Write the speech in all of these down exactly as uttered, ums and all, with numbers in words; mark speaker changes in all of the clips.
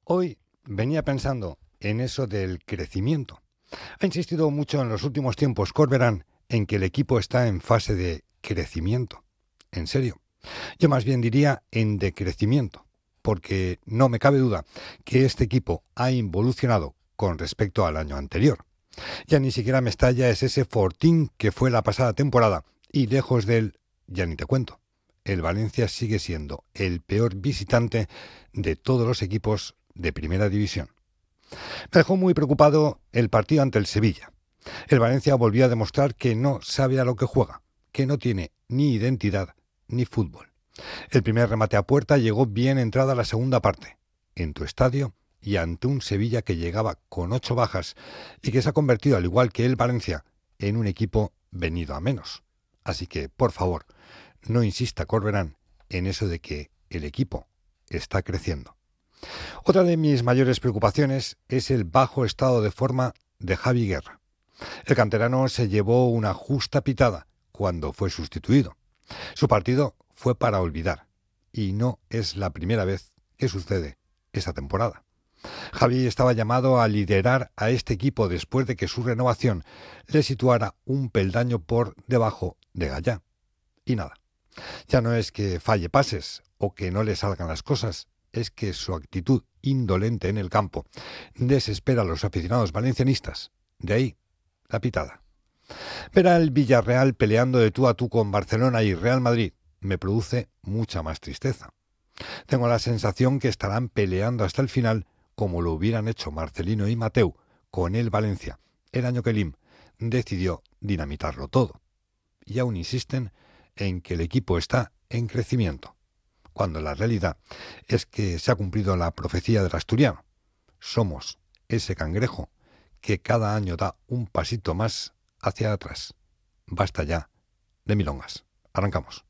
Speaker 1: Hoy venía pensando en eso del crecimiento. Ha insistido mucho en los últimos tiempos Corberán en que el equipo está en fase de crecimiento. En serio. Yo más bien diría en decrecimiento, porque no me cabe duda que este equipo ha involucionado con respecto al año anterior. Ya ni siquiera Mestalla es ese fortín que fue la pasada temporada y lejos de él, ya ni te cuento. El Valencia sigue siendo el peor visitante de todos los equipos de primera división. Me dejó muy preocupado el partido ante el Sevilla. El Valencia volvió a demostrar que no sabe a lo que juega, que no tiene ni identidad ni fútbol. El primer remate a puerta llegó bien entrada la segunda parte, en tu estadio y ante un Sevilla que llegaba con ocho bajas y que se ha convertido, al igual que el Valencia, en un equipo venido a menos. Así que, por favor, no insista Corberán en eso de que el equipo está creciendo. Otra de mis mayores preocupaciones es el bajo estado de forma de Javi Guerra. El canterano se llevó una justa pitada cuando fue sustituido. Su partido fue para olvidar, y no es la primera vez que sucede esta temporada. Javi estaba llamado a liderar a este equipo después de que su renovación le situara un peldaño por debajo de Gallá. Y nada, ya no es que falle pases o que no le salgan las cosas, es que su actitud indolente en el campo desespera a los aficionados valencianistas. De ahí la pitada. Ver al Villarreal peleando de tú a tú con Barcelona y Real Madrid me produce mucha más tristeza. Tengo la sensación que estarán peleando hasta el final como lo hubieran hecho Marcelino y Mateu con el Valencia el año que Lim decidió dinamitarlo todo. Y aún insisten en que el equipo está en crecimiento, cuando la realidad es que se ha cumplido la profecía del asturiano. Somos ese cangrejo que cada año da un pasito más hacia atrás. Basta ya de milongas. Arrancamos.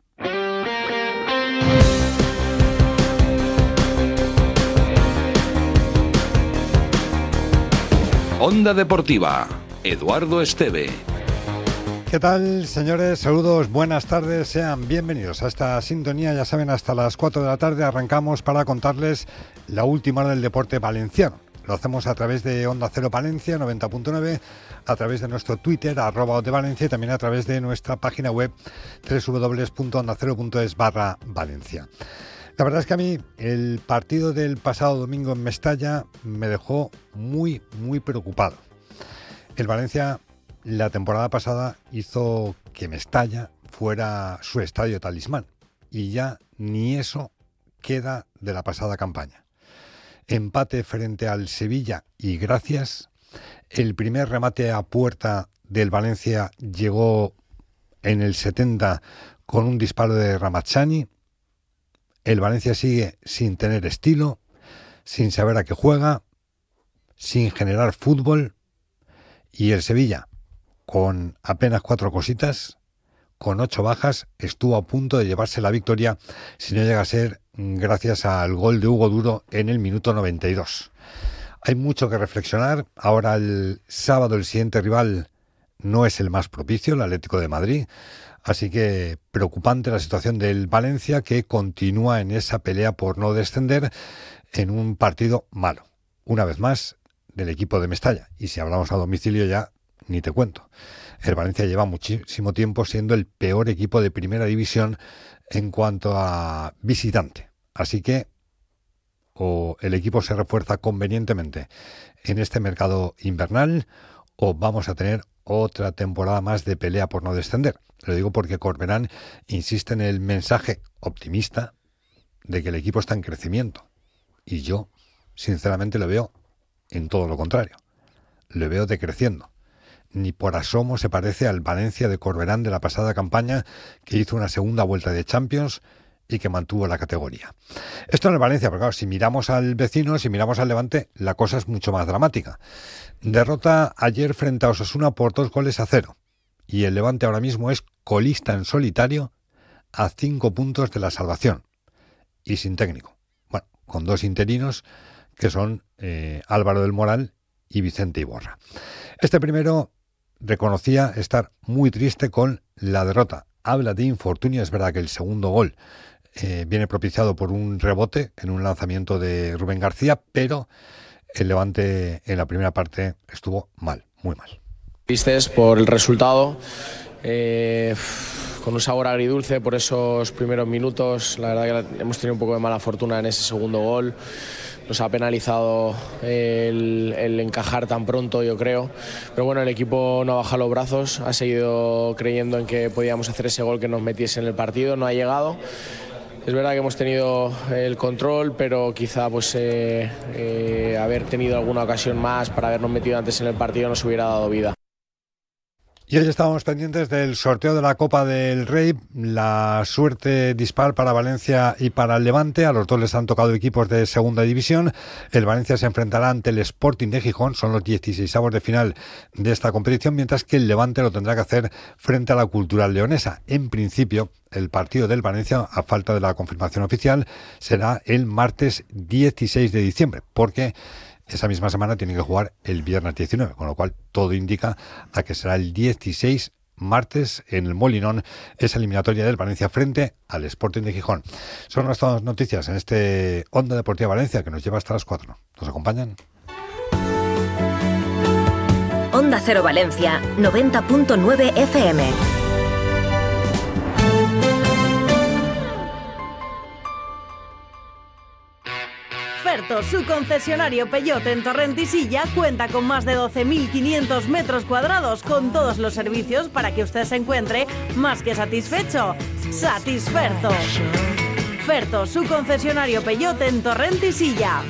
Speaker 2: Onda Deportiva, Eduardo Esteve.
Speaker 1: ¿Qué tal, señores? Saludos, buenas tardes, sean bienvenidos a esta sintonía. Ya saben, hasta las cuatro de la tarde arrancamos para contarles la última hora del deporte valenciano. Lo hacemos a través de Onda Cero Valencia noventa punto nueve, a través de nuestro Twitter, arroba Odevalencia, y también a través de nuestra página web doble u doble u doble u punto onda cero punto es barra Valencia. La verdad es que a mí el partido del pasado domingo en Mestalla me dejó muy, muy preocupado. El Valencia la temporada pasada hizo que Mestalla fuera su estadio talismán y ya ni eso queda de la pasada campaña. Empate frente al Sevilla y gracias. El primer remate a puerta del Valencia llegó en el setenta con un disparo de Ramazani. El Valencia sigue sin tener estilo, sin saber a qué juega, sin generar fútbol. Y el Sevilla, con apenas cuatro cositas, con ocho bajas, estuvo a punto de llevarse la victoria, si no llega a ser gracias al gol de Hugo Duro en el minuto noventa y dos. Hay mucho que reflexionar. Ahora el sábado el siguiente rival no es el más propicio, el Atlético de Madrid. Así que preocupante la situación del Valencia, que continúa en esa pelea por no descender en un partido malo. Una vez más, del equipo de Mestalla. Y si hablamos a domicilio ya, ni te cuento. El Valencia lleva muchísimo tiempo siendo el peor equipo de primera división en cuanto a visitante. Así que o el equipo se refuerza convenientemente en este mercado invernal o vamos a tener otra temporada más de pelea por no descender. Lo digo porque Corberán insiste en el mensaje optimista de que el equipo está en crecimiento. Y yo, sinceramente, lo veo en todo lo contrario. Lo veo decreciendo. Ni por asomo se parece al Valencia de Corberán de la pasada campaña, que hizo una segunda vuelta de Champions y que mantuvo la categoría. Esto en el Valencia, porque claro, si miramos al vecino, si miramos al Levante, la cosa es mucho más dramática. Derrota ayer frente a Osasuna por dos goles a cero. Y el Levante ahora mismo es colista en solitario a cinco puntos de la salvación. Y sin técnico. Bueno, con dos interinos que son eh, Álvaro del Moral y Vicente Iborra. Este primero reconocía estar muy triste con la derrota. Habla de infortunio, es verdad que el segundo gol eh, viene propiciado por un rebote en un lanzamiento de Rubén García, pero el Levante en la primera parte estuvo mal, muy mal.
Speaker 3: Tristes por el resultado, eh, con un sabor agridulce por esos primeros minutos. La verdad que hemos tenido un poco de mala fortuna en ese segundo gol. Nos ha penalizado el, el encajar tan pronto, yo creo. Pero bueno, el equipo no ha bajado los brazos, ha seguido creyendo en que podíamos hacer ese gol que nos metiese en el partido, no ha llegado. Es verdad que hemos tenido el control, pero quizá pues eh, eh, haber tenido alguna ocasión más para habernos metido antes en el partido nos hubiera dado vida.
Speaker 1: Y hoy estábamos pendientes del sorteo de la Copa del Rey, la suerte dispar para Valencia y para el Levante. A los dos les han tocado equipos de segunda división. El Valencia se enfrentará ante el Sporting de Gijón, son los dieciseisavos de final de esta competición, mientras que el Levante lo tendrá que hacer frente a la Cultural Leonesa. En principio, el partido del Valencia, a falta de la confirmación oficial, será el martes dieciséis de diciembre, porque esa misma semana tiene que jugar el viernes diecinueve, con lo cual todo indica a que será el dieciséis, martes, en el Molinón, esa eliminatoria del Valencia frente al Sporting de Gijón. Son nuestras noticias en este Onda Deportiva Valencia, que nos lleva hasta las cuatro. ¿Nos acompañan?
Speaker 4: Onda Cero Valencia, noventa punto nueve F M.
Speaker 5: Ferto, su concesionario Peugeot en Torrent y Silla, cuenta con más de doce mil quinientos metros cuadrados con todos los servicios para que usted se encuentre más que satisfecho. Satisferto. Ferto, su concesionario Peugeot en Torrent y Silla.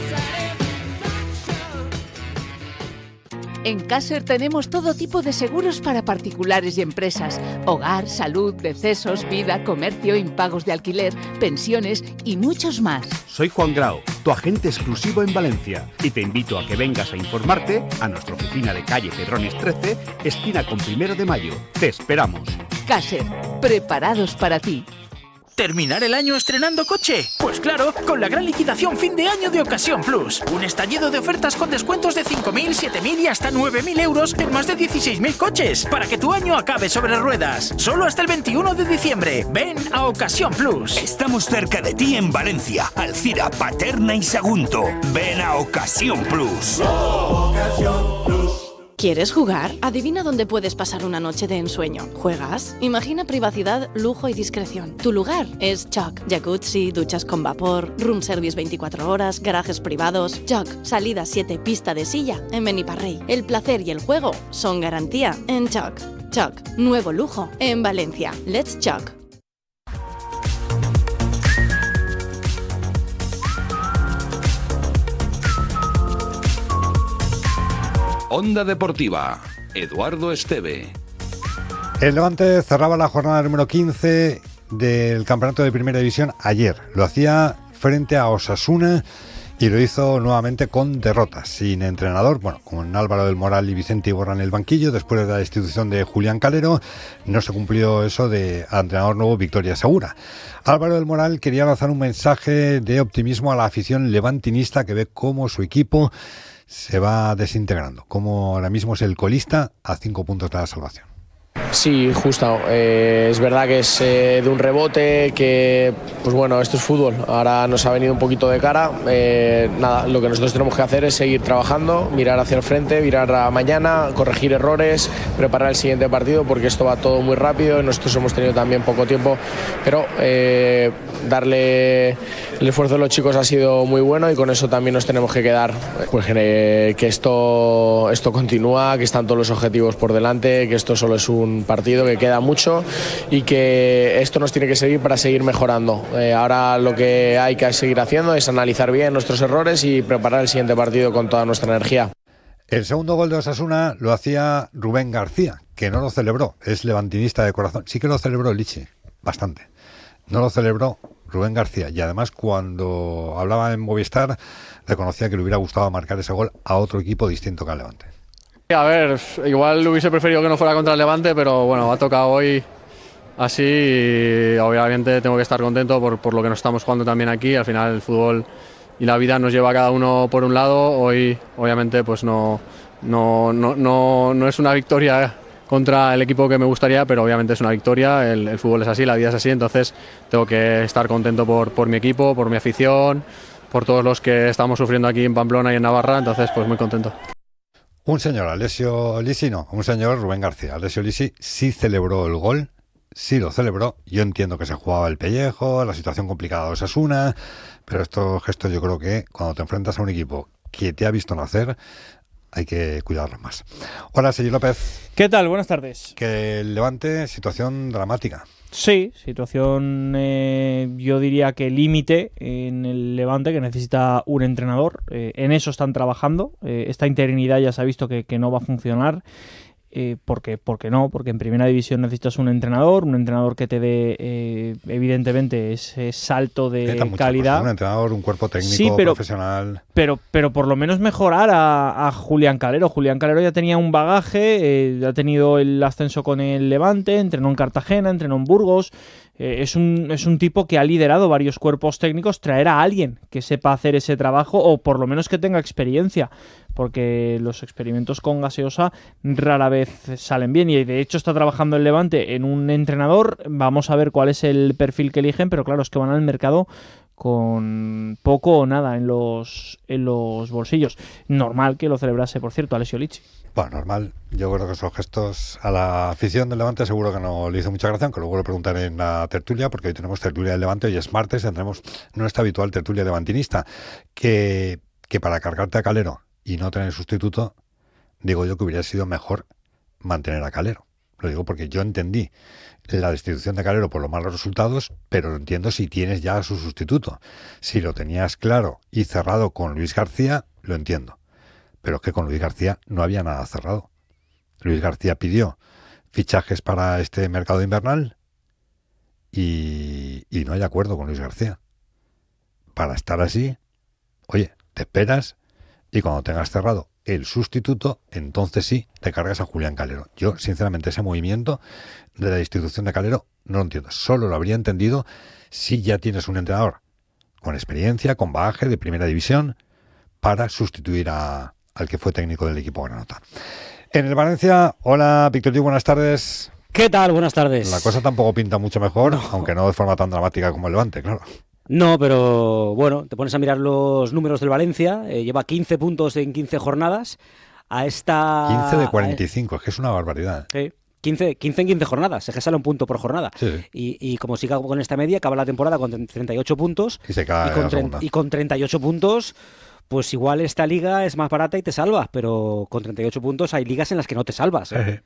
Speaker 6: En Caser tenemos todo tipo de seguros para particulares y empresas. Hogar, salud, decesos, vida, comercio, impagos de alquiler, pensiones y muchos más.
Speaker 7: Soy Juan Grau, tu agente exclusivo en Valencia, y te invito a que vengas a informarte a nuestra oficina de calle Pedrones trece, esquina con Primero de Mayo. Te esperamos.
Speaker 6: Caser, preparados para ti.
Speaker 8: ¿Terminar el año estrenando coche? Pues claro, con la gran liquidación fin de año de Ocasión Plus. Un estallido de ofertas con descuentos de cinco mil, siete mil y hasta nueve mil euros en más de dieciséis mil coches, para que tu año acabe sobre ruedas. Solo hasta el veintiuno de diciembre. Ven a Ocasión Plus.
Speaker 9: Estamos cerca de ti en Valencia, Alcira, Paterna y Sagunto. Ven a Ocasión Plus. Ocasión Plus.
Speaker 10: ¿Quieres jugar? Adivina dónde puedes pasar una noche de ensueño. ¿Juegas? Imagina privacidad, lujo y discreción. Tu lugar es Choc. Jacuzzi, duchas con vapor, room service veinticuatro horas, garajes privados. Choc. Salida siete, pista de silla en Beniparrey. El placer y el juego son garantía en Choc. Choc. Nuevo lujo en Valencia. Let's Choc.
Speaker 2: Onda Deportiva, Eduardo Esteve.
Speaker 1: El Levante cerraba la jornada número quince del campeonato de Primera División ayer. Lo hacía frente a Osasuna y lo hizo nuevamente con derrotas, sin entrenador, bueno, con Álvaro del Moral y Vicente Iborra en el banquillo. Después de la destitución de Julián Calero, no se cumplió eso de entrenador nuevo victoria segura. Álvaro del Moral quería lanzar un mensaje de optimismo a la afición levantinista, que ve cómo su equipo se va desintegrando, como ahora mismo es el colista a cinco puntos de la salvación.
Speaker 3: Sí, justo. Eh, es verdad que es eh, de un rebote, que, pues bueno, esto es fútbol. Ahora nos ha venido un poquito de cara. Eh, nada, lo que nosotros tenemos que hacer es seguir trabajando, mirar hacia el frente, mirar a mañana, corregir errores, preparar el siguiente partido, porque esto va todo muy rápido y nosotros hemos tenido también poco tiempo. Pero eh, darle el esfuerzo de los chicos ha sido muy bueno y con eso también nos tenemos que quedar. Pues eh, que esto, esto continúa, que están todos los objetivos por delante, que esto solo es un partido, que queda mucho y que esto nos tiene que servir para seguir mejorando. Eh, ahora lo que hay que seguir haciendo es analizar bien nuestros errores y preparar el siguiente partido con toda nuestra energía.
Speaker 1: El segundo gol de Osasuna lo hacía Rubén García, que no lo celebró, es levantinista de corazón. Sí que lo celebró Lichi, bastante. No lo celebró Rubén García, y además cuando hablaba en Movistar reconocía que le hubiera gustado marcar ese gol a otro equipo distinto que al Levante.
Speaker 11: A ver, igual hubiese preferido que no fuera contra el Levante, pero bueno, ha tocado hoy así y obviamente tengo que estar contento por, por lo que nos estamos jugando también aquí. Al final el fútbol y la vida nos lleva a cada uno por un lado. Hoy obviamente pues no, no, no, no, no es una victoria contra el equipo que me gustaría, pero obviamente es una victoria, el, el fútbol es así, la vida es así, entonces tengo que estar contento por, por mi equipo, por mi afición, por todos los que estamos sufriendo aquí en Pamplona y en Navarra, entonces pues muy contento.
Speaker 1: Un señor, Alessio Lisi, no, un señor, Rubén García. Alessio Lisi sí celebró el gol, sí lo celebró. Yo entiendo que se jugaba el pellejo, la situación complicada de Osasuna, pero estos gestos yo creo que cuando te enfrentas a un equipo que te ha visto nacer, hay que cuidarlos más. Hola, Sergi López.
Speaker 12: ¿Qué tal? Buenas tardes.
Speaker 1: Que el Levante, situación dramática.
Speaker 12: Sí, situación eh, yo diría que límite en el Levante, que necesita un entrenador. Eh, en eso están trabajando. Eh, esta interinidad ya se ha visto que, que no va a funcionar. Eh, porque, porque no, porque en primera división necesitas un entrenador, un entrenador que te dé eh, evidentemente ese salto de calidad.
Speaker 1: Cosas, un entrenador, un cuerpo técnico,
Speaker 12: sí, pero,
Speaker 1: profesional.
Speaker 12: Pero, pero por lo menos mejorar a, a Julián Calero. Julián Calero ya tenía un bagaje, eh, ha tenido el ascenso con el Levante, entrenó en Cartagena, entrenó en Burgos. Eh, es, un, es un tipo que ha liderado varios cuerpos técnicos. Traer a alguien que sepa hacer ese trabajo o por lo menos que tenga experiencia, porque los experimentos con Gaseosa rara vez salen bien y de hecho está trabajando el Levante en un entrenador. Vamos a ver cuál es el perfil que eligen, pero claro, es que van al mercado con poco o nada en los, en los bolsillos. Normal que lo celebrase, por cierto, Alessio Lisi.
Speaker 1: Bueno, normal. Yo creo que esos gestos a la afición del Levante seguro que no le hizo mucha gracia, aunque luego le preguntaré en la tertulia, porque hoy tenemos tertulia del Levante, hoy es martes, tendremos nuestra habitual tertulia levantinista, que, que para cargarte a Calero y no tener sustituto, digo yo que hubiera sido mejor mantener a Calero. Lo digo porque yo entendí la destitución de Calero por los malos resultados, pero lo entiendo si tienes ya a su sustituto. Si lo tenías claro y cerrado con Luis García, lo entiendo. Pero es que con Luis García no había nada cerrado. Luis García pidió fichajes para este mercado invernal y, y no hay acuerdo con Luis García. Para estar así, oye, te esperas y cuando tengas cerrado el sustituto, entonces sí, te cargas a Julián Calero. Yo, sinceramente, ese movimiento de la destitución de Calero no lo entiendo. Solo lo habría entendido si ya tienes un entrenador con experiencia, con bagaje de primera división para sustituir a al que fue técnico del equipo granota. En el Valencia, hola Víctor, buenas tardes.
Speaker 13: ¿Qué tal? Buenas tardes.
Speaker 1: La cosa tampoco pinta mucho mejor, no. Aunque no de forma tan dramática como el Levante, claro.
Speaker 13: No, pero bueno, te pones a mirar los números del Valencia, eh, lleva quince puntos en quince jornadas. A esta...
Speaker 1: quince de cuarenta y cinco, a... es que es una barbaridad.
Speaker 13: Sí. quince, quince en quince jornadas, es que sale un punto por jornada.
Speaker 1: Sí, sí.
Speaker 13: Y, y como siga con esta media, acaba la temporada con treinta y ocho puntos.
Speaker 1: Y se cae
Speaker 13: y con, treinta, y con treinta y ocho puntos... Pues igual esta liga es más barata y te salvas, pero con treinta y ocho puntos hay ligas en las que no te salvas. ¿eh?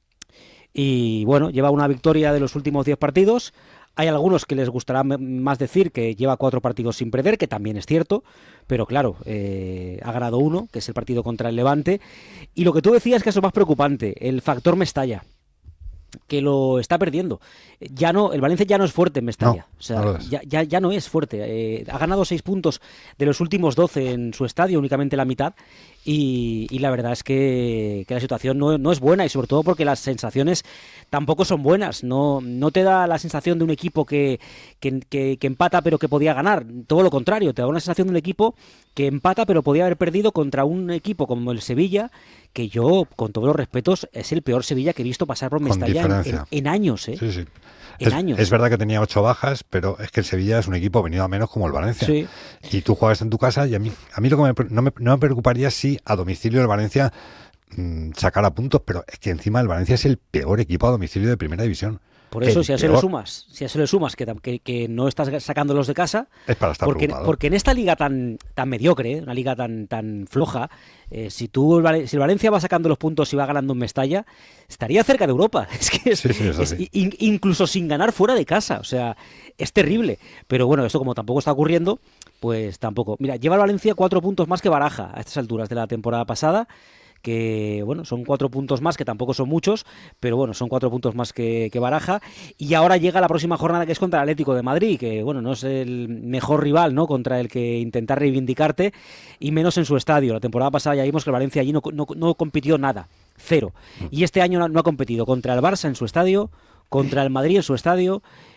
Speaker 13: Y bueno, lleva una victoria de los últimos diez partidos. Hay algunos que les gustará más decir que lleva cuatro partidos sin perder, que también es cierto, pero claro, eh, ha ganado uno, que es el partido contra el Levante. Y lo que tú decías que es lo más preocupante, el factor Mestalla, que lo está perdiendo. Ya no, el Valencia ya no es fuerte en Mestalla.
Speaker 1: No,
Speaker 13: o sea,
Speaker 1: no
Speaker 13: ya, ya, ya no es fuerte. Eh, ha ganado seis puntos de los últimos doce en su estadio, únicamente la mitad. Y, y la verdad es que, que la situación no, no es buena, y sobre todo porque las sensaciones tampoco son buenas. No, no te da la sensación de un equipo que, que, que, que empata pero que podía ganar. Todo lo contrario, te da una sensación de un equipo que empata pero podía haber perdido contra un equipo como el Sevilla, que yo, con todos los respetos, es el peor Sevilla que he visto pasar por Mestalla en, en, en años. ¿eh?
Speaker 1: Sí, sí.
Speaker 13: En
Speaker 1: es,
Speaker 13: años.
Speaker 1: Es verdad que tenía ocho bajas, pero es que el Sevilla es un equipo venido a menos como el Valencia.
Speaker 13: Sí.
Speaker 1: Y tú juegas en tu casa y a mí, a mí lo que me, no, me, no me preocuparía si a domicilio el Valencia mmm, sacara puntos, pero es que encima el Valencia es el peor equipo a domicilio de primera división.
Speaker 13: Por eso, si a eso le sumas, si a eso le sumas que, que, que no estás sacándolos de casa,
Speaker 1: es para estar
Speaker 13: porque,
Speaker 1: preocupado.
Speaker 13: Porque en esta liga tan, tan mediocre, una liga tan, tan floja, eh, si tú si el Valencia va sacando los puntos y va ganando en Mestalla, estaría cerca de Europa. Es que es,
Speaker 1: sí, sí, es
Speaker 13: es, in, incluso sin ganar fuera de casa, o sea, es terrible. Pero bueno, esto como tampoco está ocurriendo, pues tampoco. Mira, lleva el Valencia cuatro puntos más que Baraja a estas alturas de la temporada pasada, que bueno, son cuatro puntos más, que tampoco son muchos, pero bueno, son cuatro puntos más que, que Baraja. Y ahora llega la próxima jornada, que es contra el Atlético de Madrid, que bueno, no es el mejor rival, ¿no?, contra el que intentar reivindicarte, y menos en su estadio. La temporada pasada ya vimos que el Valencia allí no, no, no compitió nada, cero. Y este año no, no ha competido contra el Barça en su estadio, contra el Madrid en su estadio,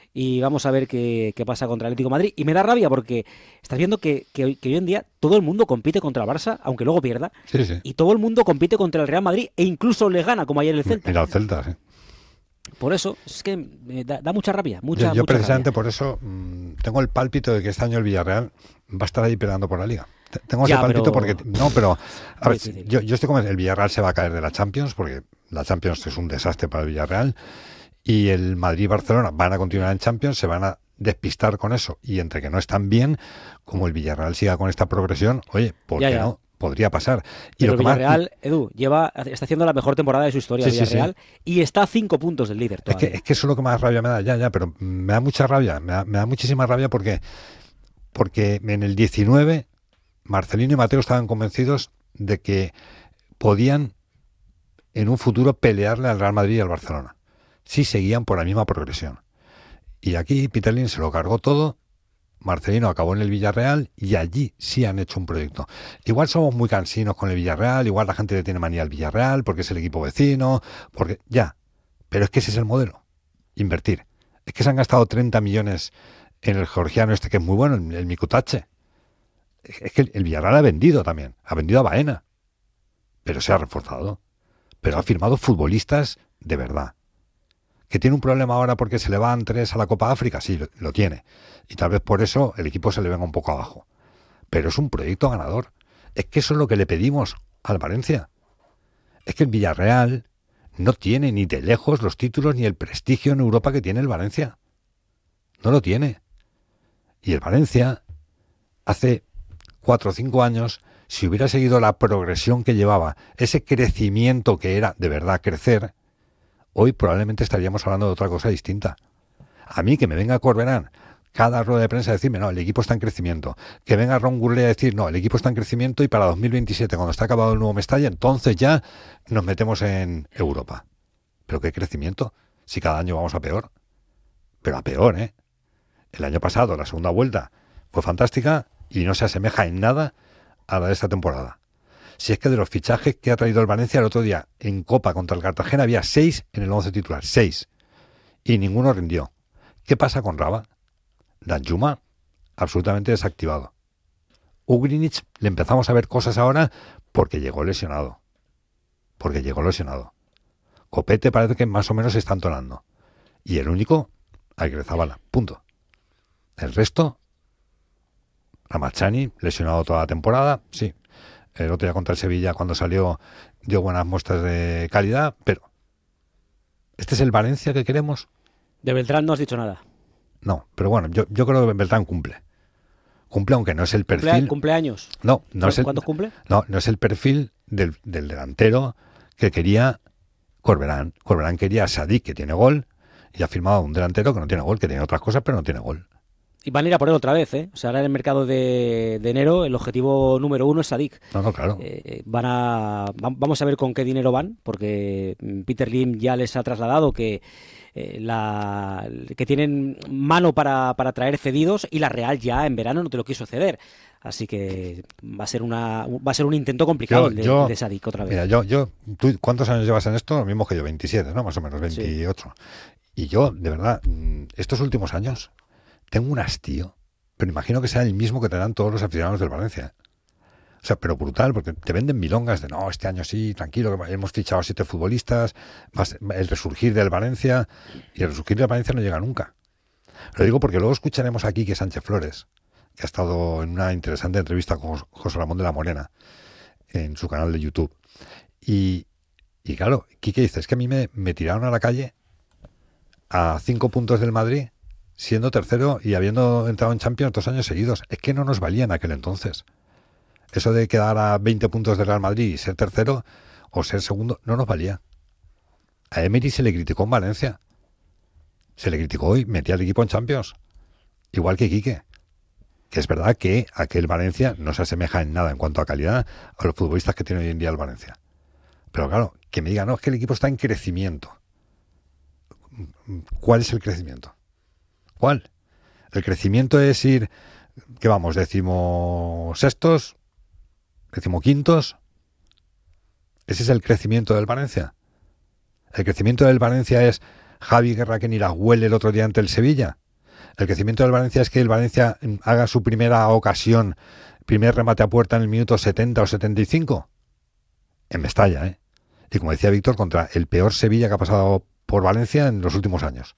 Speaker 13: y vamos a ver qué, qué pasa contra el Atlético de Madrid. Y me da rabia porque estás viendo que, que, que hoy en día todo el mundo compite contra el Barça, aunque luego pierda,
Speaker 1: sí, sí.
Speaker 13: y todo el mundo compite contra el Real Madrid e incluso le gana, como ayer el Celta.
Speaker 1: Mira, el Celta, sí.
Speaker 13: Por eso, es que me da, da mucha rabia, mucha
Speaker 1: Yo, yo
Speaker 13: mucha
Speaker 1: precisamente
Speaker 13: rabia.
Speaker 1: por eso mmm, tengo el pálpito de que este año el Villarreal va a estar ahí peleando por la Liga. Tengo ese
Speaker 13: Ya,
Speaker 1: pálpito
Speaker 13: pero...
Speaker 1: porque... No, pero... A ver,
Speaker 13: sí, sí.
Speaker 1: yo, yo estoy convencido, el Villarreal se va a caer de la Champions porque la Champions es un desastre para el Villarreal y el Madrid y Barcelona van a continuar en Champions, se van a despistar con eso y entre que no están bien, como el Villarreal siga con esta progresión, oye, ¿por
Speaker 13: Ya,
Speaker 1: qué
Speaker 13: ya.
Speaker 1: no? Podría pasar. Y
Speaker 13: Pero
Speaker 1: lo que
Speaker 13: Villarreal,
Speaker 1: más...
Speaker 13: Edu, lleva, está haciendo la mejor temporada de su historia,
Speaker 1: Sí, sí,
Speaker 13: Villarreal,
Speaker 1: sí.
Speaker 13: y está a cinco puntos del líder
Speaker 1: Es
Speaker 13: todavía.
Speaker 1: que, es que eso es lo que más rabia me da, ya, ya, pero me da mucha rabia, me da, me da muchísima rabia porque, porque en el diecinueve Marcelino y Mateo estaban convencidos de que podían en un futuro pelearle al Real Madrid y al Barcelona, si seguían por la misma progresión. Y aquí Peter Lim se lo cargó todo, Marcelino acabó en el Villarreal y allí sí han hecho un proyecto. Igual somos muy cansinos con el Villarreal, igual la gente le tiene manía al Villarreal porque es el equipo vecino, porque ya, pero es que ese es el modelo, invertir. Es que se han gastado treinta millones en el georgiano este que es muy bueno, el, el Mikutache. Es que el Villarreal ha vendido también, ha vendido a Baena, pero se ha reforzado, pero ha firmado futbolistas de verdad. ¿Que tiene un problema ahora porque se le van tres a la Copa África? Sí, lo, lo tiene. Y tal vez por eso el equipo se le venga un poco abajo. Pero es un proyecto ganador. Es que eso es lo que le pedimos al Valencia. Es que el Villarreal no tiene ni de lejos los títulos ni el prestigio en Europa que tiene el Valencia. No lo tiene. Y el Valencia, hace cuatro o cinco años, si hubiera seguido la progresión que llevaba, ese crecimiento que era de verdad crecer, hoy probablemente estaríamos hablando de otra cosa distinta. A mí que me venga Corberán cada rueda de prensa a decirme, no, el equipo está en crecimiento. Que venga Ron Gurley a decir, no, el equipo está en crecimiento y para dos mil veintisiete, cuando está acabado el nuevo Mestalla, entonces ya nos metemos en Europa. ¿Pero qué crecimiento? Si cada año vamos a peor. Pero a peor, ¿eh? El año pasado, la segunda vuelta, fue fantástica y no se asemeja en nada a la de esta temporada. Si es que de los fichajes que ha traído el Valencia el otro día en Copa contra el Cartagena había seis en el once titular, seis. Y ninguno rindió. ¿Qué pasa con Raba? Danjuma, absolutamente desactivado. Ugrinic, le empezamos a ver cosas ahora porque llegó lesionado. Porque llegó lesionado. Copete parece que más o menos se está entonando. Y el único, Aguirrezabala. Punto. El resto, Ramachani, lesionado toda la temporada, sí. El otro día contra el Sevilla, cuando salió, dio buenas muestras de calidad, pero ¿este es el Valencia que queremos?
Speaker 13: De Beltrán no has dicho nada.
Speaker 1: No, pero bueno, yo, yo creo que Beltrán cumple. Cumple, aunque no es el perfil...
Speaker 13: ¿Cumpleaños?
Speaker 1: No, no es el...
Speaker 13: ¿Cuántos cumple?
Speaker 1: No, no es el perfil del, del delantero que quería Corberán. Corberán quería a Sadik, que tiene gol, y ha firmado un delantero que no tiene gol, que tiene otras cosas, pero no tiene gol.
Speaker 13: Y van a ir a por él otra vez, ¿eh? O sea, ahora en el mercado de, de enero el objetivo número uno es Sadik.
Speaker 1: No, no, claro.
Speaker 13: Eh, van a, va, vamos a ver con qué dinero van, porque Peter Lim ya les ha trasladado que eh, la que tienen mano para, para traer cedidos y la Real ya en verano no te lo quiso ceder. Así que va a ser una va a ser un intento complicado yo, el de, yo, el de Sadik otra vez.
Speaker 1: Mira, yo, yo, ¿tú cuántos años llevas en esto? Lo mismo que yo, veintisiete, ¿no? Más o menos, veintiocho. Sí. Y yo, de verdad, estos últimos años tengo un hastío, pero imagino que sea el mismo que tendrán todos los aficionados del Valencia. O sea, pero brutal, porque te venden milongas de no, este año sí, tranquilo, que hemos fichado a siete futbolistas, el resurgir del Valencia, y el resurgir del Valencia no llega nunca. Lo digo porque luego escucharemos aquí que Sánchez Flores, que ha estado en una interesante entrevista con José Ramón de la Morena en su canal de YouTube. Y, y claro, Quique dice, es que a mí me, me tiraron a la calle a cinco puntos del Madrid, siendo tercero y habiendo entrado en Champions dos años seguidos. Es que no nos valía en aquel entonces. Eso de quedar a veinte puntos del Real Madrid y ser tercero o ser segundo, no nos valía. A Emery se le criticó en Valencia. Se le criticó y metía al equipo en Champions. Igual que Quique. Que es verdad que aquel Valencia no se asemeja en nada en cuanto a calidad a los futbolistas que tiene hoy en día el Valencia. Pero claro, que me diga, no, es que el equipo está en crecimiento. ¿Cuál es el crecimiento? ¿Cuál? El crecimiento es ir, que vamos, decimosextos, decimoquintos. ¿Ese es el crecimiento del Valencia? ¿El crecimiento del Valencia es Javi Guerra que ni la huele el otro día ante el Sevilla? El crecimiento del Valencia es que el Valencia haga su primera ocasión, primer remate a puerta en el minuto setenta o setenta y cinco. En Mestalla, ¿eh? Y como decía Víctor, contra el peor Sevilla que ha pasado por Valencia en los últimos años.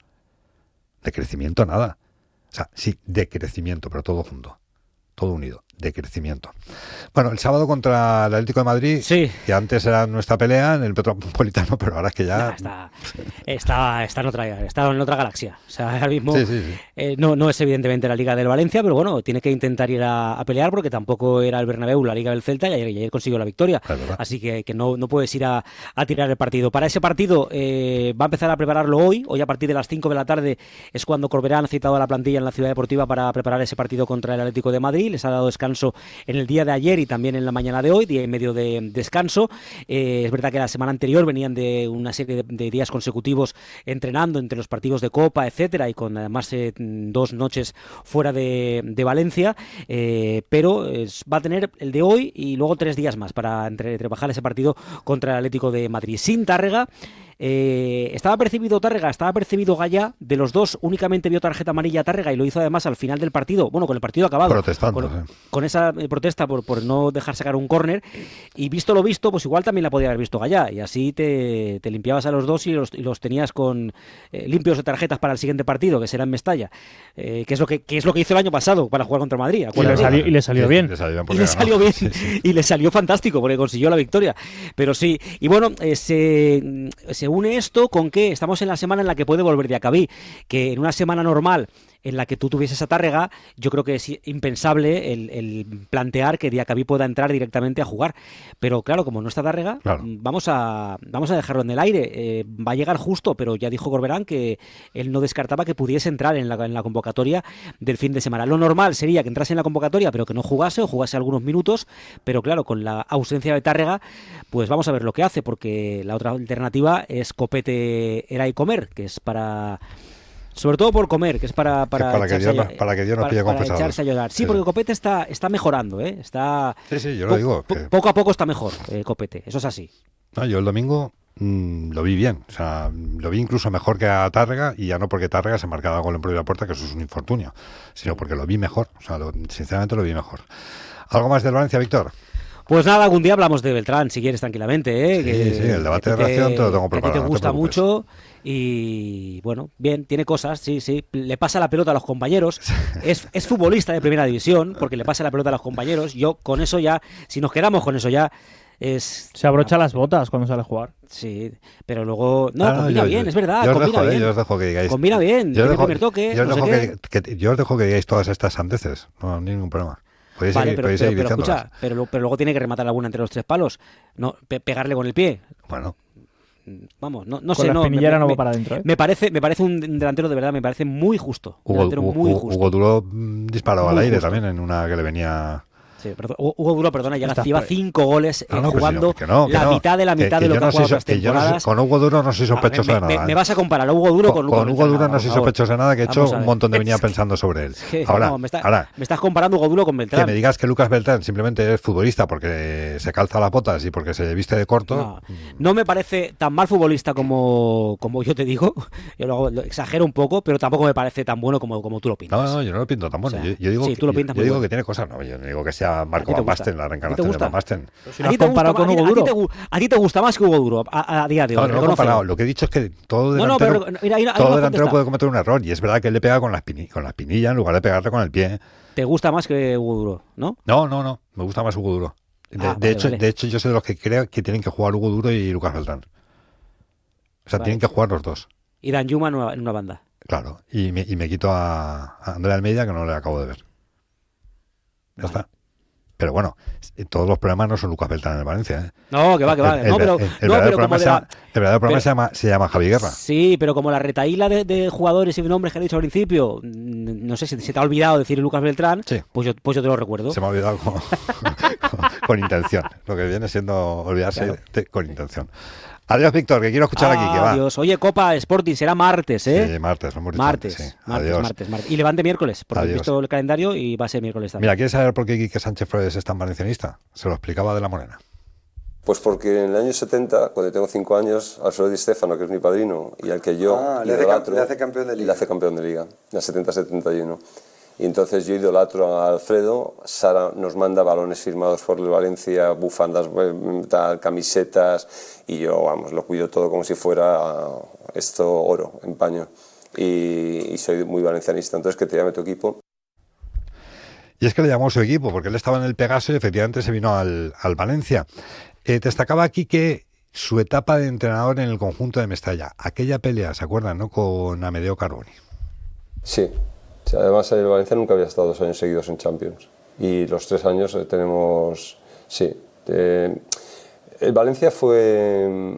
Speaker 1: De crecimiento nada. O sea, sí, de crecimiento, pero todo junto. Todo unido, de crecimiento. Bueno, el sábado contra el Atlético de Madrid,
Speaker 13: sí,
Speaker 1: que antes era nuestra pelea en el Metropolitano, pero ahora es que ya...
Speaker 13: Nah, está, está, está, en otra, está en otra galaxia. O sea, ahora mismo
Speaker 1: sí, sí, sí.
Speaker 13: Eh, no, no es evidentemente la Liga del Valencia, pero bueno, tiene que intentar ir a, a pelear porque tampoco era el Bernabéu la Liga del Celta y ayer, y ayer consiguió la victoria. Así que, que no, no puedes ir a, a tirar el partido. Para ese partido eh, va a empezar a prepararlo hoy. Hoy a partir de las cinco de la tarde es cuando Corberán ha citado a la plantilla en la Ciudad Deportiva para preparar ese partido contra el Atlético de Madrid. Les ha dado descanso en el día de ayer y también en la mañana de hoy, día y medio de descanso. Eh, es verdad que la semana anterior venían de una serie de, de días consecutivos entrenando entre los partidos de Copa, etcétera, y con además eh, dos noches fuera de, de Valencia, eh, pero es, va a tener el de hoy y luego tres días más para entre, trabajar ese partido contra el Atlético de Madrid. Sin Tárrega. Eh, estaba percibido Tárrega, estaba percibido Gallá. De los dos únicamente vio tarjeta amarilla Tárrega y lo hizo además al final del partido, bueno, con el partido acabado,
Speaker 1: protestando,
Speaker 13: con,
Speaker 1: sí.
Speaker 13: con esa eh, protesta por, por no dejar sacar un córner, y visto lo visto, pues igual también la podía haber visto Gallá, y así te, te limpiabas a los dos y los, y los tenías con eh, limpios de tarjetas para el siguiente partido, que será en Mestalla, eh, que es lo que, que es lo que hizo el año pasado para jugar contra Madrid.
Speaker 12: Y le salió, y le salió
Speaker 1: sí,
Speaker 12: bien.
Speaker 1: Le salió bien
Speaker 13: y le salió bien, sí, sí. Y le salió fantástico porque consiguió la victoria. Pero sí, y bueno, eh, se, se une esto con que estamos en la semana en la que puede volver Diacabí, que en una semana normal en la que tú tuvieses a Tárrega, yo creo que es impensable el, el plantear que Diacabí pueda entrar directamente a jugar. Pero claro, como no está Tárrega,
Speaker 1: claro.
Speaker 13: vamos a vamos a dejarlo en el aire. Eh, va a llegar justo, pero ya dijo Corberán que él no descartaba que pudiese entrar en la, en la convocatoria del fin de semana. Lo normal sería que entrase en la convocatoria, pero que no jugase o jugase algunos minutos. Pero claro, con la ausencia de Tárrega, pues vamos a ver lo que hace, porque la otra alternativa es Copete, Era y Comer, que es para... Sobre todo por comer, que es para para,
Speaker 1: que para, que, Dios,
Speaker 13: a,
Speaker 1: para que Dios nos pille confesados.
Speaker 13: Para echarse a llorar. Sí, sí, porque Copete está, está mejorando, ¿eh? Está,
Speaker 1: sí, sí, yo lo digo.
Speaker 13: Po,
Speaker 1: que...
Speaker 13: Poco a poco está mejor, eh, Copete, eso es así.
Speaker 1: No, yo el domingo mmm, lo vi bien, o sea, lo vi incluso mejor que a Tárrega, y ya no porque Tárrega se marcaba gol en propia puerta, que eso es un infortunio, sino porque lo vi mejor, o sea, lo, sinceramente lo vi mejor. ¿Algo más del Valencia, Víctor?
Speaker 13: Pues nada, algún día hablamos de Beltrán, si quieres, tranquilamente, ¿eh?
Speaker 1: Sí,
Speaker 13: que,
Speaker 1: sí, el debate de reacción te lo tengo preparado.
Speaker 13: Que a ti te gusta
Speaker 1: no te
Speaker 13: mucho y, bueno, bien, tiene cosas, sí, sí. Le pasa la pelota a los compañeros. es, es futbolista de primera división, porque le pasa la pelota a los compañeros. Yo con eso ya, si nos quedamos con eso ya, es...
Speaker 12: Se abrocha las botas cuando sale a jugar.
Speaker 13: Sí, pero luego... No,
Speaker 1: ah,
Speaker 13: combina
Speaker 1: yo,
Speaker 13: bien,
Speaker 1: yo,
Speaker 13: es verdad,
Speaker 1: yo
Speaker 13: combina
Speaker 1: dejo,
Speaker 13: bien.
Speaker 1: Eh, yo os dejo que digáis...
Speaker 13: Combina bien,
Speaker 1: yo
Speaker 13: tiene
Speaker 1: dejo,
Speaker 13: primer toque,
Speaker 1: yo os
Speaker 13: no
Speaker 1: dejo
Speaker 13: sé
Speaker 1: que, que, yo os dejo que digáis todas estas sandeces, no hay ningún problema. Podéis
Speaker 13: vale,
Speaker 1: seguir,
Speaker 13: pero,
Speaker 1: podéis
Speaker 13: pero,
Speaker 1: seguir
Speaker 13: pero escucha, pero, pero luego tiene que rematar alguna entre los tres palos, no pe pegarle con el pie.
Speaker 1: Bueno.
Speaker 13: Vamos, no, no
Speaker 12: con
Speaker 13: sé,
Speaker 12: la
Speaker 13: no,
Speaker 12: espinillera
Speaker 13: me,
Speaker 12: no va
Speaker 13: me,
Speaker 12: para adentro, ¿eh?
Speaker 13: me parece, me parece un delantero de verdad, me parece muy justo.
Speaker 1: Hugo,
Speaker 13: delantero
Speaker 1: Hugo,
Speaker 13: muy justo.
Speaker 1: Hugo Duro disparó
Speaker 13: muy
Speaker 1: al aire
Speaker 13: justo.
Speaker 1: también en una que le venía.
Speaker 13: Sí, perdón, Hugo Duro, perdona, ya lleva cinco goles
Speaker 1: no, no,
Speaker 13: eh, jugando
Speaker 1: si no, que no, que
Speaker 13: la
Speaker 1: no,
Speaker 13: mitad de la mitad
Speaker 1: que,
Speaker 13: de lo
Speaker 1: que,
Speaker 13: que,
Speaker 1: que
Speaker 13: ha jugado
Speaker 1: no
Speaker 13: otras
Speaker 1: soy,
Speaker 13: temporadas.
Speaker 1: No soy, con Hugo Duro no soy sospechoso
Speaker 13: me,
Speaker 1: de nada.
Speaker 13: Me,
Speaker 1: ¿eh?
Speaker 13: me vas a comparar a Hugo Duro
Speaker 1: con,
Speaker 13: con Lucas
Speaker 1: Con Hugo Duro no soy sospechoso de nada, que he hecho un montón de venía pensando sobre él.
Speaker 13: Es que,
Speaker 1: ahora,
Speaker 13: no, me, está,
Speaker 1: ahora,
Speaker 13: me estás comparando Hugo Duro con Beltrán.
Speaker 1: Que me digas que Lucas Beltrán simplemente es futbolista porque se calza las botas y porque se viste de corto.
Speaker 13: No, no me parece tan mal futbolista como, como yo te digo. Yo lo, lo exagero un poco, pero tampoco me parece tan bueno como, como tú lo pintas.
Speaker 1: No, no, yo no lo pinto tan bueno.
Speaker 13: O sea,
Speaker 1: yo, yo digo,
Speaker 13: sí,
Speaker 1: que,
Speaker 13: tú lo pintas
Speaker 1: yo, yo digo
Speaker 13: bueno.
Speaker 1: que tiene cosas. No, yo no digo que sea Marco Van Basten, la reencarnación de Van Basten.
Speaker 12: Si lo has comparado con Hugo Duro.
Speaker 13: A ti, te, a ti te gusta más que Hugo Duro a, a día de hoy.
Speaker 1: No, no lo he comparado. Lo que he dicho es que todo delantero,
Speaker 13: no, no, pero, mira, mira,
Speaker 1: todo delantero puede cometer un error. Y es verdad que él le pega con la, espini, con la espinilla en lugar de pegarle con el pie.
Speaker 13: ¿Te gusta más que Hugo Duro, no?
Speaker 1: No, no, no. Me gusta más Hugo Duro. De,
Speaker 13: Ah,
Speaker 1: de,
Speaker 13: vale,
Speaker 1: hecho,
Speaker 13: vale.
Speaker 1: de hecho, yo soy de los que creo que tienen que jugar Hugo Duro y Lucas Beltrán. O sea,
Speaker 13: Vale.
Speaker 1: tienen que jugar los dos.
Speaker 13: Y Dan Yuma en una, en una banda.
Speaker 1: Claro. Y me, y me quito a, a Andrea Almeida, que no le acabo de ver. Ya vale. está. Pero bueno, todos los problemas no son Lucas Beltrán en el Valencia, ¿eh?
Speaker 13: No, que va, que va.
Speaker 1: El,
Speaker 13: no, pero,
Speaker 1: el, el
Speaker 13: no,
Speaker 1: verdadero
Speaker 13: pero
Speaker 1: problema,
Speaker 13: como
Speaker 1: se,
Speaker 13: la,
Speaker 1: llama, el verdadero problema
Speaker 13: pero,
Speaker 1: se, llama, se llama Javi Guerra.
Speaker 13: Sí, pero como la retaíla de, de jugadores y nombres que he dicho al principio, no sé si se te ha olvidado decir Lucas Beltrán,
Speaker 1: sí.
Speaker 13: pues, yo, pues yo te lo recuerdo.
Speaker 1: Se me ha olvidado con, con, con intención. Lo que viene siendo olvidarse
Speaker 13: Claro.
Speaker 1: de, con intención. Adiós, Víctor, que quiero escuchar aquí. Que va.
Speaker 13: Adiós. Oye, Copa Sporting será martes, ¿eh?
Speaker 1: Sí, martes, lo hemos dicho
Speaker 13: martes,
Speaker 1: antes, sí.
Speaker 13: martes,
Speaker 1: Adiós.
Speaker 13: martes, martes. Y Levante miércoles, porque
Speaker 1: Adiós.
Speaker 13: he visto el calendario y va a ser miércoles también.
Speaker 1: Mira, ¿quieres saber por qué Quique Sánchez Flores es tan valencianista? Se lo explicaba de la Morena.
Speaker 14: Pues porque en el año setenta, cuando tengo cinco años, Alfredo Di Stéfano, que es mi padrino, y al que yo
Speaker 15: ah, le,
Speaker 14: idolatro,
Speaker 15: hace, le hace campeón de liga.
Speaker 14: Le hace campeón de liga, en la setenta setenta y uno. Y entonces yo idolatro a Alfredo, Sara nos manda balones firmados por el Valencia, bufandas, tal, camisetas, y yo, vamos, lo cuido todo como si fuera esto oro, en paño. Y, y soy muy valencianista, entonces que te llame tu equipo.
Speaker 1: Y es que le llamó su equipo, porque él estaba en el Pegaso y efectivamente se vino al, al Valencia. Eh, destacaba aquí que su etapa de entrenador en el conjunto de Mestalla, aquella pelea, ¿se acuerdan, no?, con Amedeo Carboni.
Speaker 14: Sí, sí, además el Valencia nunca había estado dos años seguidos en Champions. Y los tres años tenemos... Sí, eh, el Valencia fue...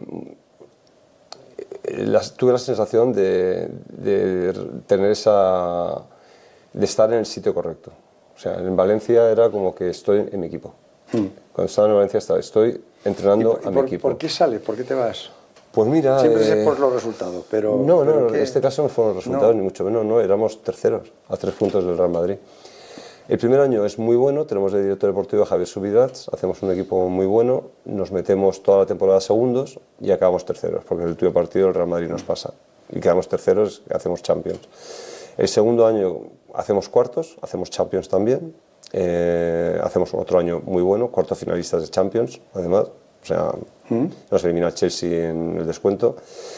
Speaker 14: La, tuve la sensación de, de tener esa... de estar en el sitio correcto. O sea, en Valencia era como que estoy en mi equipo. Hmm. Cuando estaba en Valencia estaba, estoy entrenando
Speaker 15: por,
Speaker 14: a mi
Speaker 15: por,
Speaker 14: equipo.
Speaker 15: ¿Por qué sales? ¿Por qué te vas?
Speaker 14: Pues mira...
Speaker 15: Siempre
Speaker 14: eh,
Speaker 15: es por los resultados, pero...
Speaker 14: No,
Speaker 15: pero
Speaker 14: no,
Speaker 15: ¿qué?
Speaker 14: en este caso no fueron los resultados,
Speaker 15: no.
Speaker 14: ni mucho menos, no, éramos terceros, a tres puntos del Real Madrid. El primer año es muy bueno, tenemos de director deportivo a Javier Subirats, hacemos un equipo muy bueno, nos metemos toda la temporada segundos y acabamos terceros, porque el último partido el Real Madrid nos pasa. Y quedamos terceros, hacemos Champions. El segundo año hacemos cuartos, hacemos Champions también. Eh, hacemos otro año muy bueno, cuartos finalistas de Champions, además. O sea, ¿Mm? nos elimina el Chelsea en el descuento.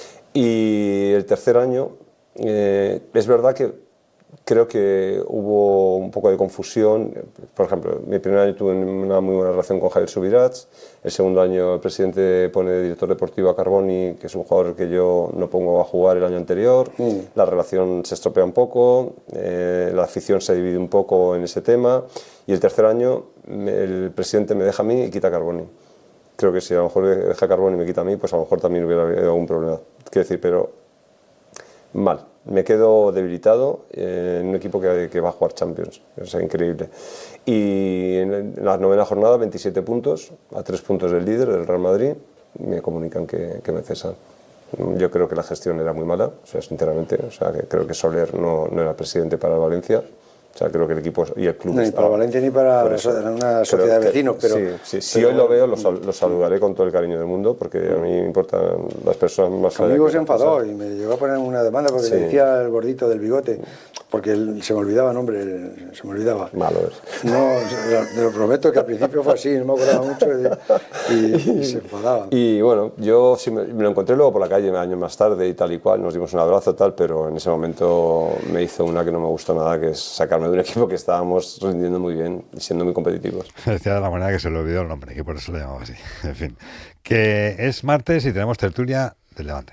Speaker 14: Y el tercer año, eh, es verdad que creo que hubo un poco de confusión. Por ejemplo, mi primer año tuve una muy buena relación con Javier Subirats. El segundo año el presidente pone de director deportivo a Carboni, que es un jugador que yo no pongo a jugar el año anterior. Mm. La relación se estropea un poco, eh, la afición se divide un poco en ese tema. Y el tercer año el presidente me deja a mí y quita a Carboni. Creo que si a lo mejor deja a Carboni y me quita a mí, pues a lo mejor también hubiera habido algún problema. Quiero decir, pero mal. Me quedo debilitado eh, en un equipo que, que va a jugar Champions. O sea, increíble. Y en la novena jornada, veintisiete puntos, a tres puntos del líder, del Real Madrid, me comunican que, que me cesan. Yo creo que la gestión era muy mala, o sea, sinceramente. O sea, que creo que Soler no, no era presidente para Valencia. O sea, creo que el equipo y el club...
Speaker 15: No, ni para Valencia ni para una sociedad de vecinos, pero...
Speaker 14: Sí, sí, si hoy lo veo, lo, sal, lo saludaré con todo el cariño del mundo, porque a mí me importan las personas más...
Speaker 15: Conmigo se enfadó y me llegó a poner una demanda porque sí. le decía el gordito del bigote, porque él, se me olvidaba el nombre, se me olvidaba.
Speaker 14: Malo es.
Speaker 15: No, te lo prometo que al principio fue así, no me acordaba mucho y, y, y se enfadaba.
Speaker 14: Y bueno, yo sí me, me lo encontré luego por la calle años más tarde y tal y cual, nos dimos un abrazo tal, pero en ese momento me hizo una que no me gustó nada, que es sacarme de un equipo que estábamos rindiendo muy bien y siendo muy competitivos.
Speaker 1: Decía de la manera que se le olvidó el nombre, que por eso lo llamaba así. En fin, que es martes y tenemos tertulia del Levante.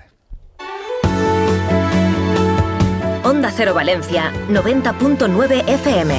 Speaker 4: Onda Cero Valencia, noventa punto nueve F M.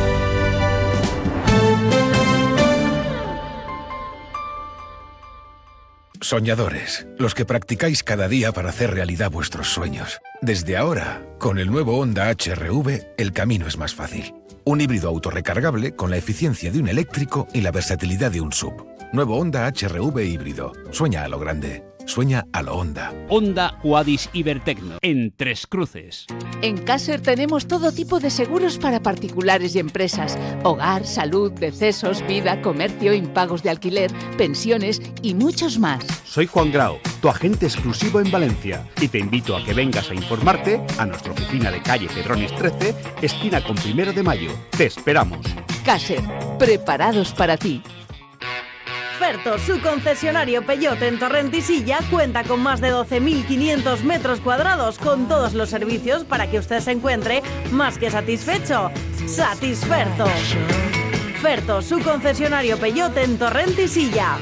Speaker 16: Soñadores, los que practicáis cada día para hacer realidad vuestros sueños. Desde ahora, con el nuevo Honda H R V, el camino es más fácil. Un híbrido autorrecargable con la eficiencia de un eléctrico y la versatilidad de un S U V. Nuevo Honda H R V híbrido. Sueña a lo grande. Sueña a lo Honda.
Speaker 17: Honda Quadis Ibertecno, en Tres Cruces.
Speaker 6: En Caser tenemos todo tipo de seguros para particulares y empresas. Hogar, salud, decesos, vida, comercio, impagos de alquiler, pensiones y muchos más.
Speaker 7: Soy Juan Grau, tu agente exclusivo en Valencia, y te invito a que vengas a informarte a nuestra oficina de calle Pedrones trece, esquina con Primero de Mayo. Te esperamos.
Speaker 6: Caser, preparados para ti.
Speaker 5: Ferto, su concesionario Peugeot en Torrentisilla, cuenta con más de doce mil quinientos metros cuadrados con todos los servicios para que usted se encuentre más que satisfecho. ¡Satisferto! Ferto, su concesionario Peugeot en Torrentisilla.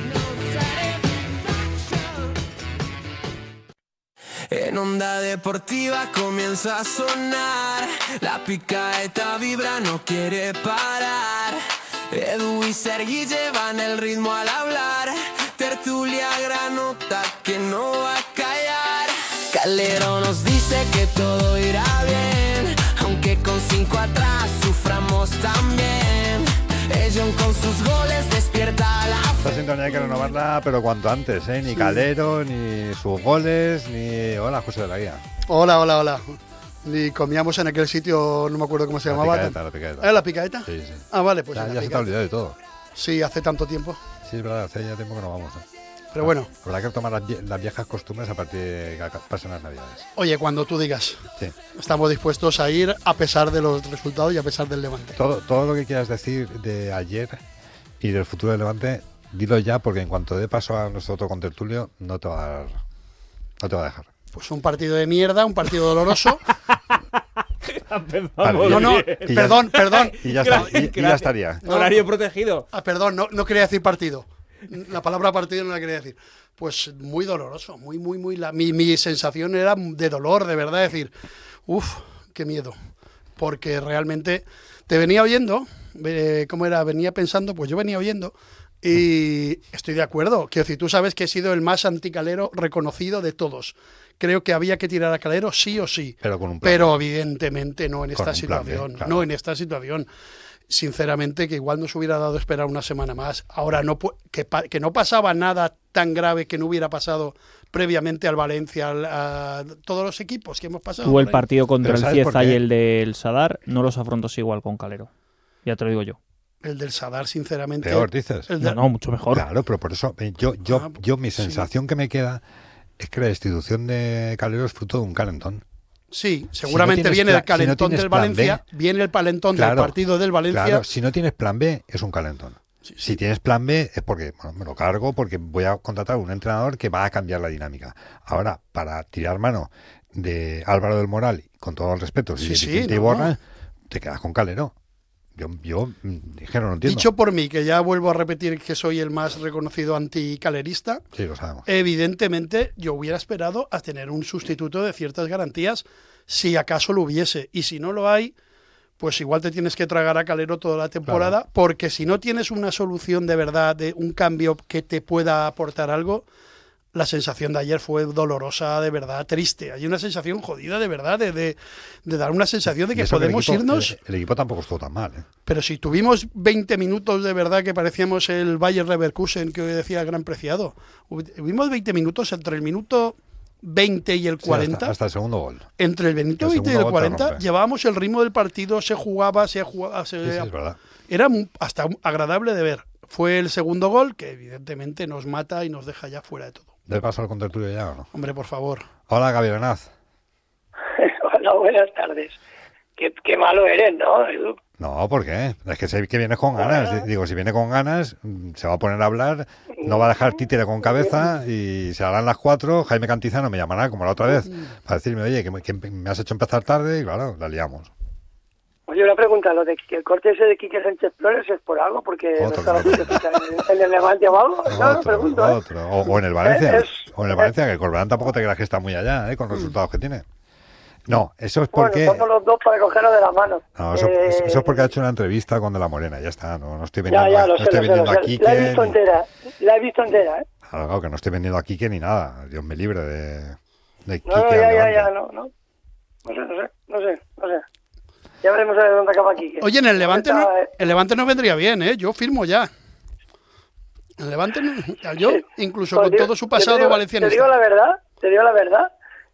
Speaker 18: En Onda Deportiva comienza a sonar, la picaeta vibra, no quiere parar. Edu y Sergi llevan el ritmo al hablar, tertulia granota que no va a callar. Calero nos dice que todo irá bien, aunque con cinco atrás suframos también. Ellos con sus goles despierta la fe.
Speaker 1: Esta sintonía hay que renovarla, pero cuanto antes, ¿eh? Ni Calero, ni sus goles, ni... Hola, José de la Guía.
Speaker 19: Hola, hola, hola. Y comíamos en aquel sitio, no me acuerdo cómo se
Speaker 1: la
Speaker 19: llamaba.
Speaker 1: Picaeta, la Picaeta.
Speaker 19: ¿Era la Picaeta?
Speaker 1: Sí, sí.
Speaker 19: Ah, vale, pues
Speaker 1: ya,
Speaker 19: ya
Speaker 1: ya se te ha olvidado de todo.
Speaker 19: Sí, hace tanto tiempo.
Speaker 1: Sí, es verdad, hace ya tiempo que no vamos. ¿eh?
Speaker 19: Pero bueno.
Speaker 1: Habrá que tomar las, vie las viejas costumbres a partir de que pasen las Navidades.
Speaker 19: Oye, cuando tú digas.
Speaker 1: Sí.
Speaker 19: Estamos dispuestos a ir a pesar de los resultados y a pesar del Levante.
Speaker 1: Todo, todo lo que quieras decir de ayer y del futuro del Levante, dilo ya, porque en cuanto dé paso a nuestro otro contertulio, no te va a dar, no te va a dejar.
Speaker 19: Pues un partido de mierda, un partido doloroso.
Speaker 12: Vale,
Speaker 19: no, no,
Speaker 1: y
Speaker 19: perdón,
Speaker 1: ya,
Speaker 19: perdón.
Speaker 1: Y ya, está, y, y ya estaría.
Speaker 19: No,
Speaker 12: Horario protegido.
Speaker 19: Ah, perdón, no, no quería decir partido. La palabra partido no la quería decir. Pues muy doloroso, muy, muy, muy... La, mi, mi sensación era de dolor, de verdad, decir, uff, qué miedo. Porque realmente te venía oyendo, eh, ¿cómo era? Venía pensando, pues yo venía oyendo y estoy de acuerdo. Quiero decir, tú sabes que he sido el más anticalero reconocido de todos. Creo que había que tirar a Calero sí o sí.
Speaker 1: Pero con un plan.
Speaker 19: Pero evidentemente no en esta
Speaker 1: Con un plan B,
Speaker 19: situación.
Speaker 1: claro.
Speaker 19: No en esta situación. Sinceramente, que igual nos hubiera dado esperar una semana más. Ahora, no que, que no pasaba nada tan grave que no hubiera pasado previamente al Valencia, al, a todos los equipos que hemos pasado.
Speaker 12: Tuvo el partido contra
Speaker 1: Pero
Speaker 12: el
Speaker 1: ¿sabes por
Speaker 12: Cieza y
Speaker 1: qué?
Speaker 12: el del Sadar, no los afrontas igual con Calero. Ya te lo digo yo.
Speaker 19: El del Sadar, sinceramente.
Speaker 1: Peor, dices.
Speaker 19: El de-
Speaker 12: No, no, mucho mejor.
Speaker 1: Claro, pero por eso, eh, yo, yo,
Speaker 19: Ah,
Speaker 1: yo mi
Speaker 19: sí.
Speaker 1: sensación que me queda es que la destitución de Calero es fruto de un calentón.
Speaker 19: Sí, seguramente
Speaker 1: Si no tienes
Speaker 19: viene
Speaker 1: pla-
Speaker 19: el calentón
Speaker 1: si no tienes
Speaker 19: del
Speaker 1: plan
Speaker 19: Valencia,
Speaker 1: B,
Speaker 19: viene el calentón del
Speaker 1: Claro,
Speaker 19: partido del Valencia.
Speaker 1: Claro, si no tienes plan B, es un calentón. Si tienes plan B, es porque bueno, me lo cargo, porque voy a contratar un entrenador que va a cambiar la dinámica. Ahora, para tirar mano de Álvaro del Moral, con todo el respeto,
Speaker 19: Sí,
Speaker 1: y de
Speaker 19: sí,
Speaker 1: Vicente
Speaker 19: no,
Speaker 1: Iborra,
Speaker 19: no.
Speaker 1: te quedas con Calero. Yo, yo mm, dije, no lo entiendo.
Speaker 19: Dicho por mí, que ya vuelvo a repetir que soy el más reconocido anticalerista,
Speaker 1: Sí, lo sabemos.
Speaker 19: evidentemente yo hubiera esperado a tener un sustituto de ciertas garantías, si acaso lo hubiese. Y si no lo hay, pues igual te tienes que tragar a Calero toda la temporada,
Speaker 1: Claro.
Speaker 19: porque si no tienes una solución de verdad, de un cambio que te pueda aportar algo, la sensación de ayer fue dolorosa, de verdad, triste. Hay una sensación jodida, de verdad, de, de, de dar una sensación de
Speaker 1: Y
Speaker 19: que
Speaker 1: eso que el
Speaker 19: podemos
Speaker 1: equipo-
Speaker 19: irnos...
Speaker 1: El, el equipo tampoco estuvo tan mal, ¿eh?
Speaker 19: Pero si tuvimos veinte minutos de verdad que parecíamos el Bayer Leverkusen que hoy decía el Gran Preciado. Tuvimos veinte minutos entre el minuto veinte y el
Speaker 1: Sí,
Speaker 19: cuarenta.
Speaker 1: hasta, hasta el segundo gol.
Speaker 19: Entre el minuto
Speaker 1: El
Speaker 19: veinte y
Speaker 1: segundo
Speaker 19: el
Speaker 1: gol te
Speaker 19: cuarenta
Speaker 1: rompe.
Speaker 19: llevábamos el ritmo del partido, se jugaba, se jugaba. Se...
Speaker 1: Sí, sí, es verdad.
Speaker 19: Era mu- hasta agradable de ver. Fue el segundo gol que evidentemente nos mata y nos deja ya fuera de todo.
Speaker 1: ¿Del paso al contertulio ya o no?
Speaker 19: Hombre, por favor.
Speaker 1: Hola, Gaby Benaz.
Speaker 20: Hola, buenas tardes. Qué, qué malo eres, ¿no, Edu?
Speaker 1: No, ¿por qué? Es que sé que vienes con ganas. Digo, si viene con ganas, mm, se va a poner a hablar, no va a dejar títere con cabeza y se harán las cuatro. Jaime Cantizano me llamará, como la otra vez, para decirme, oye, que me, que me has hecho empezar tarde y claro, la liamos.
Speaker 20: Oye, una pregunta, lo de que el corte ese de Quique Sánchez Flores es por algo, porque no
Speaker 1: Otro,
Speaker 20: estaba
Speaker 1: otro.
Speaker 20: en, en el Levante o algo. No, no,
Speaker 1: Otro,
Speaker 20: pregunto, ¿eh?
Speaker 1: otro. O, o en el Valencia,
Speaker 20: Es-
Speaker 1: o en el Valencia, que el Corberán tampoco te creas que está muy allá, ¿eh? Con los resultados que tiene. No, eso es
Speaker 20: Bueno,
Speaker 1: porque...
Speaker 20: estamos los dos para cogerlo de la mano.
Speaker 1: No, eso,
Speaker 20: Eh,
Speaker 1: eso es porque ha hecho una entrevista con De la Morena, ya está, no, no estoy
Speaker 20: Ya,
Speaker 1: vendiendo,
Speaker 20: ya, lo
Speaker 1: no
Speaker 20: sé,
Speaker 1: estoy
Speaker 20: lo sé,
Speaker 1: vendiendo
Speaker 20: lo
Speaker 1: a
Speaker 20: sé.
Speaker 1: Quique,
Speaker 20: La he visto
Speaker 1: ni-
Speaker 20: entera, la he visto entera, ¿eh?
Speaker 1: Claro, claro, que no estoy vendiendo a Quique ni nada, Dios me libre de, de Quique
Speaker 20: No, no,
Speaker 1: al
Speaker 20: ya, ya,
Speaker 1: Levante.
Speaker 20: ya, no, no. No sé, no sé, no sé, no sé. Ya veremos a ver dónde acaba Quique.
Speaker 19: Oye, en el Levante, no,
Speaker 20: Ahorita, eh,
Speaker 19: el Levante nos vendría bien, ¿eh? Yo firmo ya. El Levante, no- yo, incluso
Speaker 20: Pues
Speaker 19: con
Speaker 20: digo-
Speaker 19: todo su
Speaker 20: te
Speaker 19: pasado
Speaker 20: digo-
Speaker 19: valencianista.
Speaker 20: Te digo la verdad, te digo la verdad.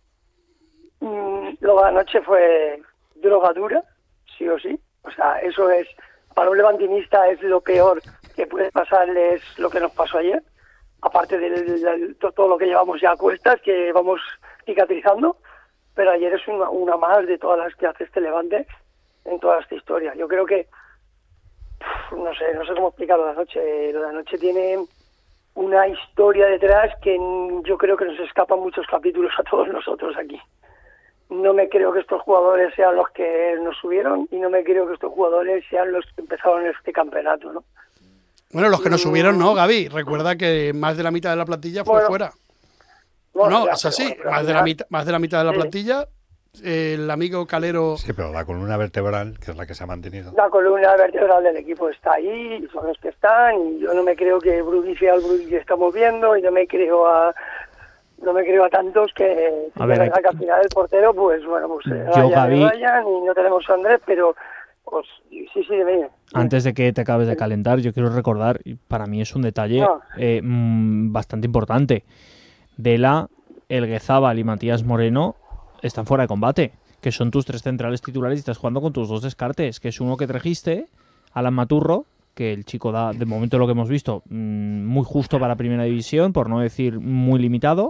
Speaker 20: Mm, lo de anoche fue droga dura, sí o sí. O sea, eso es, para un levantinista es lo peor que puede pasarle, es lo que nos pasó ayer. Aparte de todo lo que llevamos ya a cuestas, que vamos cicatrizando. Pero ayer es una, una más de todas las que hace este Levante en toda esta historia. Yo creo que, uf, no sé, no sé cómo explicarlo de anoche. Lo de anoche tiene una historia detrás que mm, yo creo que nos escapan muchos capítulos a todos nosotros aquí. No me creo que estos jugadores sean los que nos subieron y no me creo que estos jugadores sean los que empezaron este campeonato, ¿no?
Speaker 19: Bueno, los que nos subieron, no, Gaby. Recuerda que más de la mitad de la plantilla fue
Speaker 20: Bueno,
Speaker 19: fuera.
Speaker 20: Bueno,
Speaker 19: no,
Speaker 20: ya,
Speaker 19: es así.
Speaker 20: pero- pero
Speaker 19: más,
Speaker 20: al
Speaker 19: de la
Speaker 20: final-
Speaker 19: mitad, más de la mitad de la
Speaker 20: Sí.
Speaker 19: plantilla. eh, el amigo Calero.
Speaker 1: Sí, pero la columna vertebral, que es la que se ha mantenido.
Speaker 20: La columna vertebral del equipo está ahí, y son los que están, y yo no me creo que Brugui sea el Brugui que estamos viendo, y no me creo a no me creo a tantos que,
Speaker 12: A ver,
Speaker 20: que,
Speaker 12: hay-
Speaker 20: que al final el portero, pues bueno, pues eh,
Speaker 12: Yo,
Speaker 20: Ryan,
Speaker 12: Gaby-
Speaker 20: Ryan, y no tenemos a Andrés, pero pues sí, sí, dime.
Speaker 12: Antes de que te acabes de calentar, yo quiero recordar, y para mí es un detalle
Speaker 20: Ah.
Speaker 12: eh, mm, bastante importante. Vela, Elguezábal y Matías Moreno están fuera de combate, que son tus tres centrales titulares y estás jugando con tus dos descartes, que es uno que trajiste, Alan Maturro, que el chico da, de momento lo que hemos visto, muy justo para Primera División, por no decir muy limitado.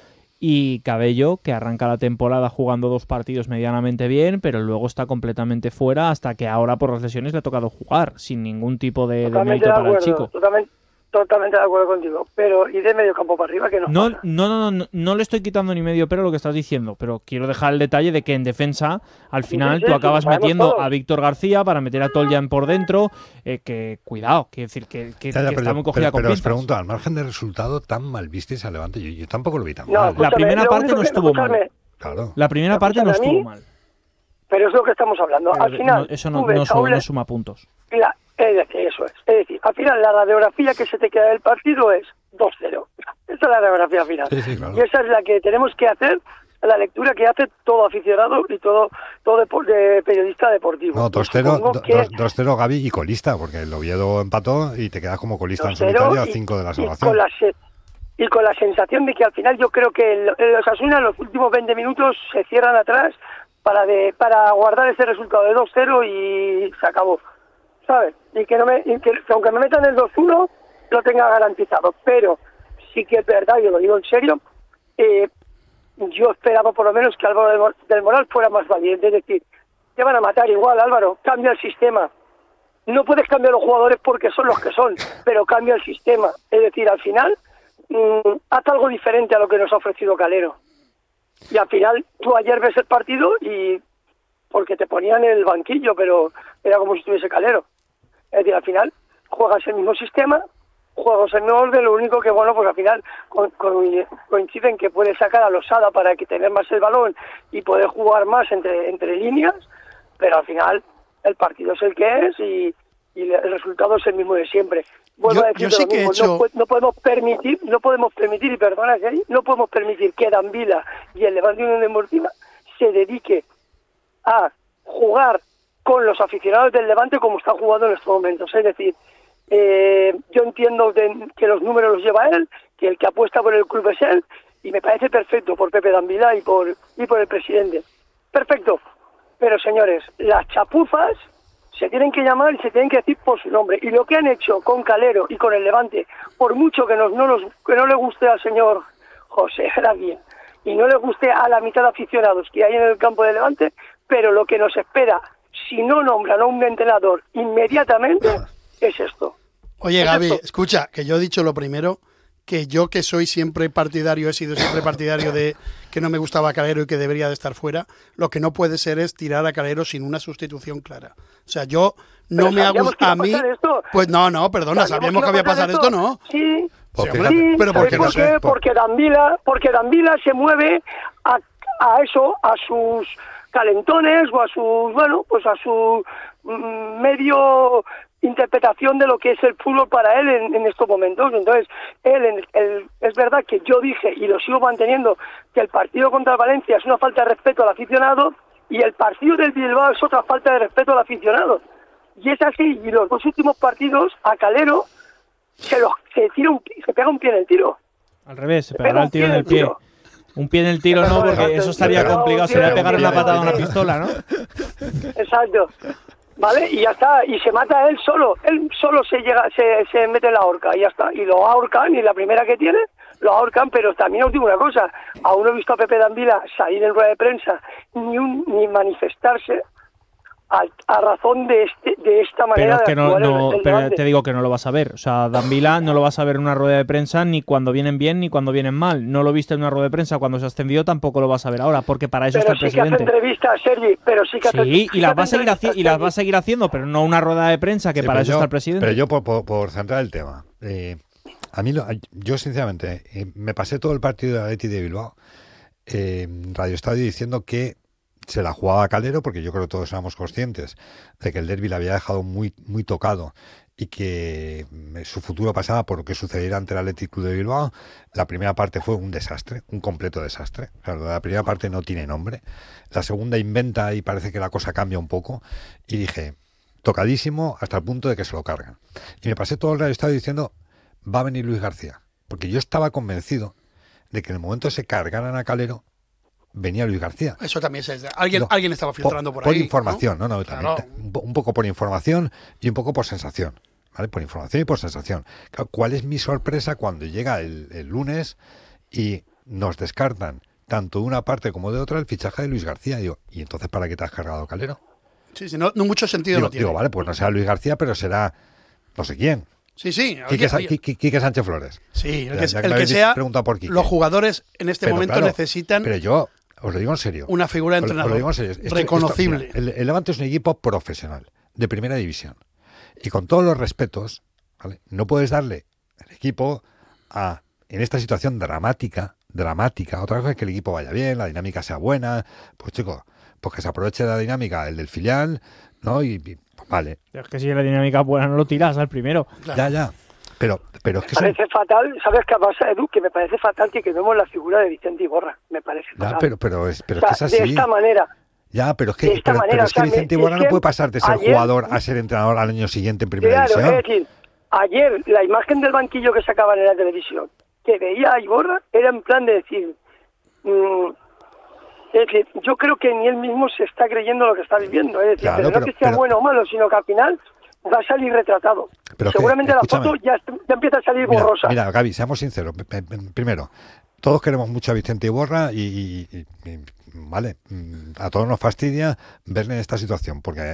Speaker 12: Y Cabello, que arranca la temporada jugando dos partidos medianamente bien, pero luego está completamente fuera hasta que ahora por las lesiones le ha tocado jugar, sin ningún tipo de, de mérito
Speaker 20: de
Speaker 12: para
Speaker 20: acuerdo,
Speaker 12: el chico.
Speaker 20: Totalmente, totalmente de acuerdo contigo. Pero, ¿y de medio campo para arriba qué nos
Speaker 12: No,
Speaker 20: pasa?
Speaker 12: no, no, no, no le estoy quitando ni medio pero lo que estás diciendo, pero quiero dejar el detalle de que en defensa, al final,
Speaker 20: Sí, sí,
Speaker 12: tú
Speaker 20: sí,
Speaker 12: acabas
Speaker 20: lo sabemos
Speaker 12: metiendo
Speaker 20: todos.
Speaker 12: a Víctor García para meter a Toljan por dentro, eh, que cuidado, quiero decir que, que,
Speaker 1: Ya, ya,
Speaker 12: que
Speaker 1: pero,
Speaker 12: está muy cogida
Speaker 1: pero,
Speaker 12: con
Speaker 1: pero os
Speaker 12: pinzas.
Speaker 1: pregunto, al margen del resultado, ¿tan mal visteis a Levante? Yo, yo tampoco lo vi tan
Speaker 20: No,
Speaker 1: mal.
Speaker 20: escúchame,
Speaker 12: La primera
Speaker 20: lo
Speaker 12: parte
Speaker 20: único
Speaker 12: no
Speaker 20: que-
Speaker 12: estuvo mal.
Speaker 20: escúchame,
Speaker 1: Claro.
Speaker 12: La primera parte no
Speaker 20: Escúchame, a
Speaker 12: estuvo
Speaker 20: mí,
Speaker 12: mal.
Speaker 20: Pero es lo que estamos hablando.
Speaker 12: Pero
Speaker 20: al
Speaker 12: de-
Speaker 20: final,
Speaker 12: no, eso no,
Speaker 20: tú ves
Speaker 12: no,
Speaker 20: a
Speaker 12: suma,
Speaker 20: un-
Speaker 12: no suma puntos.
Speaker 20: la- es decir, eso es. Es decir, al final la radiografía que se te queda del partido es dos cero. Esa es la radiografía final.
Speaker 1: Sí, sí, claro.
Speaker 20: Y esa es la que tenemos que hacer, la lectura que hace todo aficionado y todo todo depo- de periodista deportivo.
Speaker 1: No, dos cero,
Speaker 20: Supongo
Speaker 1: do-
Speaker 20: que
Speaker 1: dos- dos cero Gaby y colista, porque el Oviedo empató y te quedas como colista en
Speaker 20: dos cero
Speaker 1: solitario a
Speaker 20: y-
Speaker 1: cinco de la
Speaker 20: y
Speaker 1: salvación.
Speaker 20: con la se- y con la sensación de que al final yo creo que el, el Osasuna en los últimos veinte minutos se cierran atrás para de para guardar ese resultado de dos cero y se acabó, ¿sabes? Y que no me y que, que aunque me metan el dos uno lo tenga garantizado, pero sí que es verdad, yo lo digo en serio, eh, yo esperaba por lo menos que Álvaro del Mor- del Moral fuera más valiente, es decir, te van a matar igual, Álvaro, cambia el sistema. No puedes cambiar los jugadores porque son los que son, pero cambia el sistema. Es decir, al final, mmm, haz algo diferente a lo que nos ha ofrecido Calero. Y al final, tú ayer ves el partido y porque te ponían en el banquillo, pero era como si estuviese Calero. Es decir, al final, juegas el mismo sistema, juegos en orden, lo único que, bueno, pues al final co- co- coinciden que puedes sacar a Losada para que tener más el balón y poder jugar más entre, entre líneas, pero al final el partido es el que es y, y el resultado es el mismo de siempre. Vuelvo
Speaker 19: Yo-
Speaker 20: a decir
Speaker 19: yo sí
Speaker 20: lo
Speaker 19: que he
Speaker 20: mismo,
Speaker 19: hecho-
Speaker 20: no, pu- no podemos permitir, no podemos permitir, y perdona Gary, no podemos permitir que Danvila y el Levante Unión Deportiva se dedique a jugar con los aficionados del Levante como está jugando en estos momentos. Es decir, eh, yo entiendo de- que los números los lleva él, que el que apuesta por el club es él, y me parece perfecto por Pepe Danvila y por, y por el presidente. Perfecto. Pero señores, las chapuzas se tienen que llamar y se tienen que decir por su nombre. Y lo que han hecho con Calero y con el Levante, por mucho que, nos, no, nos, que no le guste al señor José Arabia y no le guste a la mitad de aficionados que hay en el campo de Levante, pero lo que nos espera, si no nombran a un entrenador inmediatamente, es esto.
Speaker 19: Oye,
Speaker 20: Es
Speaker 19: Gaby,
Speaker 20: esto.
Speaker 19: escucha, que yo he dicho lo primero, que yo que soy siempre partidario, he sido siempre partidario de que no me gustaba Calero y que debería de estar fuera, lo que no puede ser es tirar a Calero sin una sustitución clara. O sea, yo no
Speaker 20: Pero
Speaker 19: me ha
Speaker 20: sabíamos que
Speaker 19: gustado
Speaker 20: iba
Speaker 19: a
Speaker 20: a
Speaker 19: mí...
Speaker 20: pasar esto.
Speaker 19: Pues no, no, perdona, sabíamos que había pasado esto, ¿no?
Speaker 20: Sí,
Speaker 19: Sí,
Speaker 1: Porque-
Speaker 19: hombre,
Speaker 20: sí,
Speaker 19: pero ¿por
Speaker 20: ¿sabes
Speaker 19: qué
Speaker 20: por
Speaker 19: no
Speaker 20: qué?
Speaker 19: sé?
Speaker 20: Porque Danvila, porque Danvila se mueve a, a eso, a sus calentones o a sus, bueno, pues a su mm, medio interpretación de lo que es el fútbol para él en, en estos momentos. Entonces, él, en el- es verdad que yo dije, y lo sigo manteniendo, que el partido contra el Valencia es una falta de respeto al aficionado y el partido del Bilbao es otra falta de respeto al aficionado. Y es así, y los dos últimos partidos, a Calero se, lo, se, tira un, se pega un pie en el tiro.
Speaker 12: Al revés, se
Speaker 20: pega
Speaker 12: pegará
Speaker 20: un
Speaker 12: el tiro en
Speaker 20: pie
Speaker 12: el pie.
Speaker 20: en el tiro.
Speaker 12: Un pie en el tiro no, porque eso estaría complicado, sería pegar una patada a una pistola, ¿no?
Speaker 20: Exacto. ¿Vale? Y ya está, y se mata él solo, él solo se llega, se, se mete en la horca y ya está, y lo ahorcan, y la primera que tiene, lo ahorcan, pero también os digo una cosa, aún no he visto a Pepe Danvila salir en rueda de prensa, ni un, ni manifestarse a, a razón de este, de esta manera
Speaker 12: Pero es que
Speaker 20: de
Speaker 12: no,
Speaker 20: actuar
Speaker 12: no
Speaker 20: el, el
Speaker 12: pero
Speaker 20: Levante.
Speaker 12: te digo que no lo vas a ver. O sea, Danvila no lo vas a ver en una rueda de prensa ni cuando vienen bien ni cuando vienen mal. No lo viste en una rueda de prensa cuando se ha ascendido, tampoco lo vas a ver ahora, porque para eso
Speaker 20: Pero
Speaker 12: está el
Speaker 20: sí que hace
Speaker 12: presidente.
Speaker 20: entrevistas, Sergi, pero sí que hace
Speaker 12: Sí,
Speaker 20: sí
Speaker 12: y las
Speaker 20: que
Speaker 12: va a
Speaker 20: hace
Speaker 12: seguir haci- y las va a seguir haciendo, pero no una rueda de prensa que
Speaker 1: Sí,
Speaker 12: para
Speaker 1: pero
Speaker 12: eso
Speaker 1: yo-
Speaker 12: está el presidente.
Speaker 1: Pero yo, por, por, por centrar el tema, eh, a mí, lo- yo sinceramente, eh, me pasé todo el partido de Atleti de Bilbao eh, en Radio Estadio diciendo que se la jugaba a Calero, porque yo creo que todos éramos conscientes de que el derbi le había dejado muy, muy tocado y que eh, su futuro pasaba por lo que sucediera ante el Athletic Club de Bilbao. La primera parte fue un desastre, un completo desastre. O sea, la primera parte no tiene nombre. La segunda inventa y parece que la cosa cambia un poco. Y dije, tocadísimo hasta el punto de que se lo cargan. Y me pasé todo el radio estadio diciendo, va a venir Luis García. Porque yo estaba convencido de que en el momento que se cargaran a Calero, venía Luis García.
Speaker 19: Eso también se... Alguien,
Speaker 1: No,
Speaker 19: alguien estaba filtrando por,
Speaker 1: Por
Speaker 19: ahí.
Speaker 1: información, ¿no? no,
Speaker 19: Claro.
Speaker 1: también, un, po- un poco por información y un poco por sensación. ¿vale? Por información y por sensación. ¿Cuál es mi sorpresa cuando llega el, el lunes y nos descartan tanto de una parte como de otra el fichaje de Luis García? Digo, ¿y entonces para qué te has cargado, Calero?
Speaker 19: Sí, sí, no, no mucho sentido
Speaker 1: digo,
Speaker 19: no tiene.
Speaker 1: Digo, vale, pues no será Luis García, pero será no sé quién.
Speaker 19: Sí, sí.
Speaker 1: Quique,
Speaker 19: Oye, oye.
Speaker 1: Quique Sánchez Flores.
Speaker 19: Sí, el
Speaker 1: ya,
Speaker 19: que,
Speaker 1: ya
Speaker 19: el
Speaker 1: me
Speaker 19: que sea,
Speaker 1: por Quique.
Speaker 19: Los jugadores en este
Speaker 1: pero,
Speaker 19: momento
Speaker 1: claro,
Speaker 19: necesitan
Speaker 1: pero yo os lo digo en serio.
Speaker 19: Una figura de entrenador
Speaker 1: os lo digo en serio. Esto,
Speaker 19: reconocible.
Speaker 1: Esto, mira, el, el Levante es un equipo profesional, de primera división. Y con todos los respetos, ¿vale? No puedes darle el equipo a, en esta situación dramática, dramática, otra cosa es que el equipo vaya bien, la dinámica sea buena, pues chicos, pues que se aproveche de la dinámica el del filial, ¿no? Y, y pues vale.
Speaker 12: Es que si la dinámica es buena no lo tiras al primero.
Speaker 1: Claro. Ya, ya. Pero, pero es que
Speaker 20: me parece son... fatal, ¿sabes qué pasa, Edu? Que me parece fatal que quememos la figura de Vicente Iborra, me parece fatal.
Speaker 1: Ya, pero, pero es, pero
Speaker 20: o sea,
Speaker 1: es que es así.
Speaker 20: De esta manera.
Speaker 1: Ya, pero es que, pero,
Speaker 20: manera,
Speaker 1: pero es que
Speaker 20: o sea,
Speaker 1: Vicente
Speaker 20: me,
Speaker 1: Iborra
Speaker 20: es
Speaker 1: no puede pasar de ser
Speaker 20: ayer,
Speaker 1: jugador a ser entrenador al año siguiente en primera
Speaker 20: claro,
Speaker 1: división.
Speaker 20: Es decir, ayer la imagen del banquillo que sacaban en la televisión, que veía a Iborra, era en plan de decir... Mmm, es decir, yo creo que ni él mismo se está creyendo lo que está viviendo. Es decir,
Speaker 1: claro,
Speaker 20: pero no
Speaker 1: pero,
Speaker 20: que sea
Speaker 1: pero,
Speaker 20: bueno o malo, sino que al final va a salir retratado.
Speaker 1: Pero
Speaker 20: seguramente
Speaker 1: que,
Speaker 20: la foto ya, ya empieza a salir
Speaker 1: mira,
Speaker 20: borrosa.
Speaker 1: Mira, Gaby, seamos sinceros. Primero, todos queremos mucho a Vicente Iborra y, y, y, y vale, a todos nos fastidia verle en esta situación, porque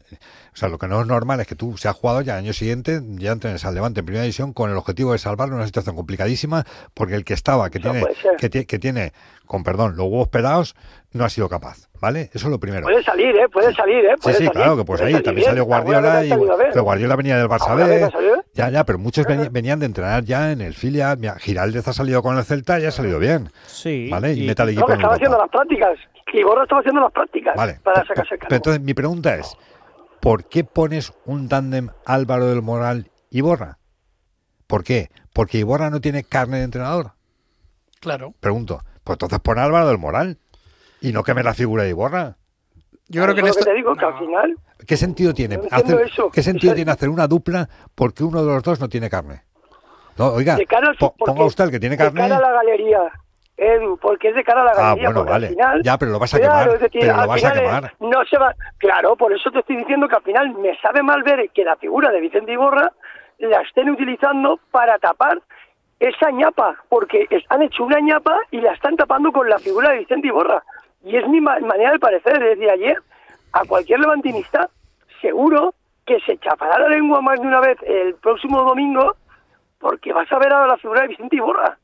Speaker 1: o sea, lo que no es normal es que tú seas jugador y al año siguiente ya entrenes al Levante en primera división con el objetivo de salvarle una situación complicadísima, porque el que estaba, que tiene, que, tiene, que tiene, con perdón, los huevos pelados, no ha sido capaz, ¿vale? Eso es lo primero.
Speaker 20: Puede salir, ¿eh? Puede salir, ¿eh? Puede
Speaker 1: sí, sí,
Speaker 20: salir,
Speaker 1: claro, que pues ahí también bien. Salió Guardiola, y, pero Guardiola venía del Barça B, ya, ya, pero muchos venían, venían de entrenar ya en el filial. Mira, Giraldez ha salido con el Celta y ha salido bien.
Speaker 12: Sí.
Speaker 1: ¿Vale? Y,
Speaker 20: y
Speaker 1: mete al equipo
Speaker 20: no,
Speaker 1: en
Speaker 20: estaba
Speaker 1: Europa.
Speaker 20: haciendo las prácticas. Iborra estaba haciendo las prácticas
Speaker 1: vale.
Speaker 20: para
Speaker 1: pero,
Speaker 20: sacarse el cargo.
Speaker 1: Pero entonces mi pregunta es, ¿por qué pones un tándem Álvaro del Moral Iborra? ¿Por qué? Porque Iborra no tiene carne de entrenador.
Speaker 19: Claro.
Speaker 1: Pregunto, pues entonces pon a Álvaro del Moral y no queme la figura de Iborra.
Speaker 19: Yo creo que en
Speaker 20: esto...
Speaker 19: esto...
Speaker 20: que te digo, que al final...
Speaker 1: ¿Qué sentido tiene
Speaker 20: no
Speaker 1: hacer,
Speaker 20: eso.
Speaker 1: ¿qué sentido
Speaker 20: eso...
Speaker 1: tiene hacer una dupla porque uno de los dos no tiene carne? No, oiga,
Speaker 20: de cara al...
Speaker 1: po ponga usted el que tiene carne...
Speaker 20: De cara a la galería, Edu, porque es de cara a la galería.
Speaker 1: Ah, bueno, vale.
Speaker 20: Al final,
Speaker 1: ya, pero lo vas a
Speaker 20: claro,
Speaker 1: quemar.
Speaker 20: Es decir,
Speaker 1: pero
Speaker 20: al
Speaker 1: lo vas
Speaker 20: final
Speaker 1: a quemar.
Speaker 20: No se va... Claro, por eso te estoy diciendo que al final me sabe mal ver que la figura de Vicente Iborra la estén utilizando para tapar esa ñapa, porque han hecho una ñapa y la están tapando con la figura de Vicente Iborra. Y es mi ma manera de parecer. Desde ayer, a cualquier levantinista, seguro que se chapará la lengua más de una vez el próximo domingo, porque vas a ver ahora la figura de Vicente Iborra.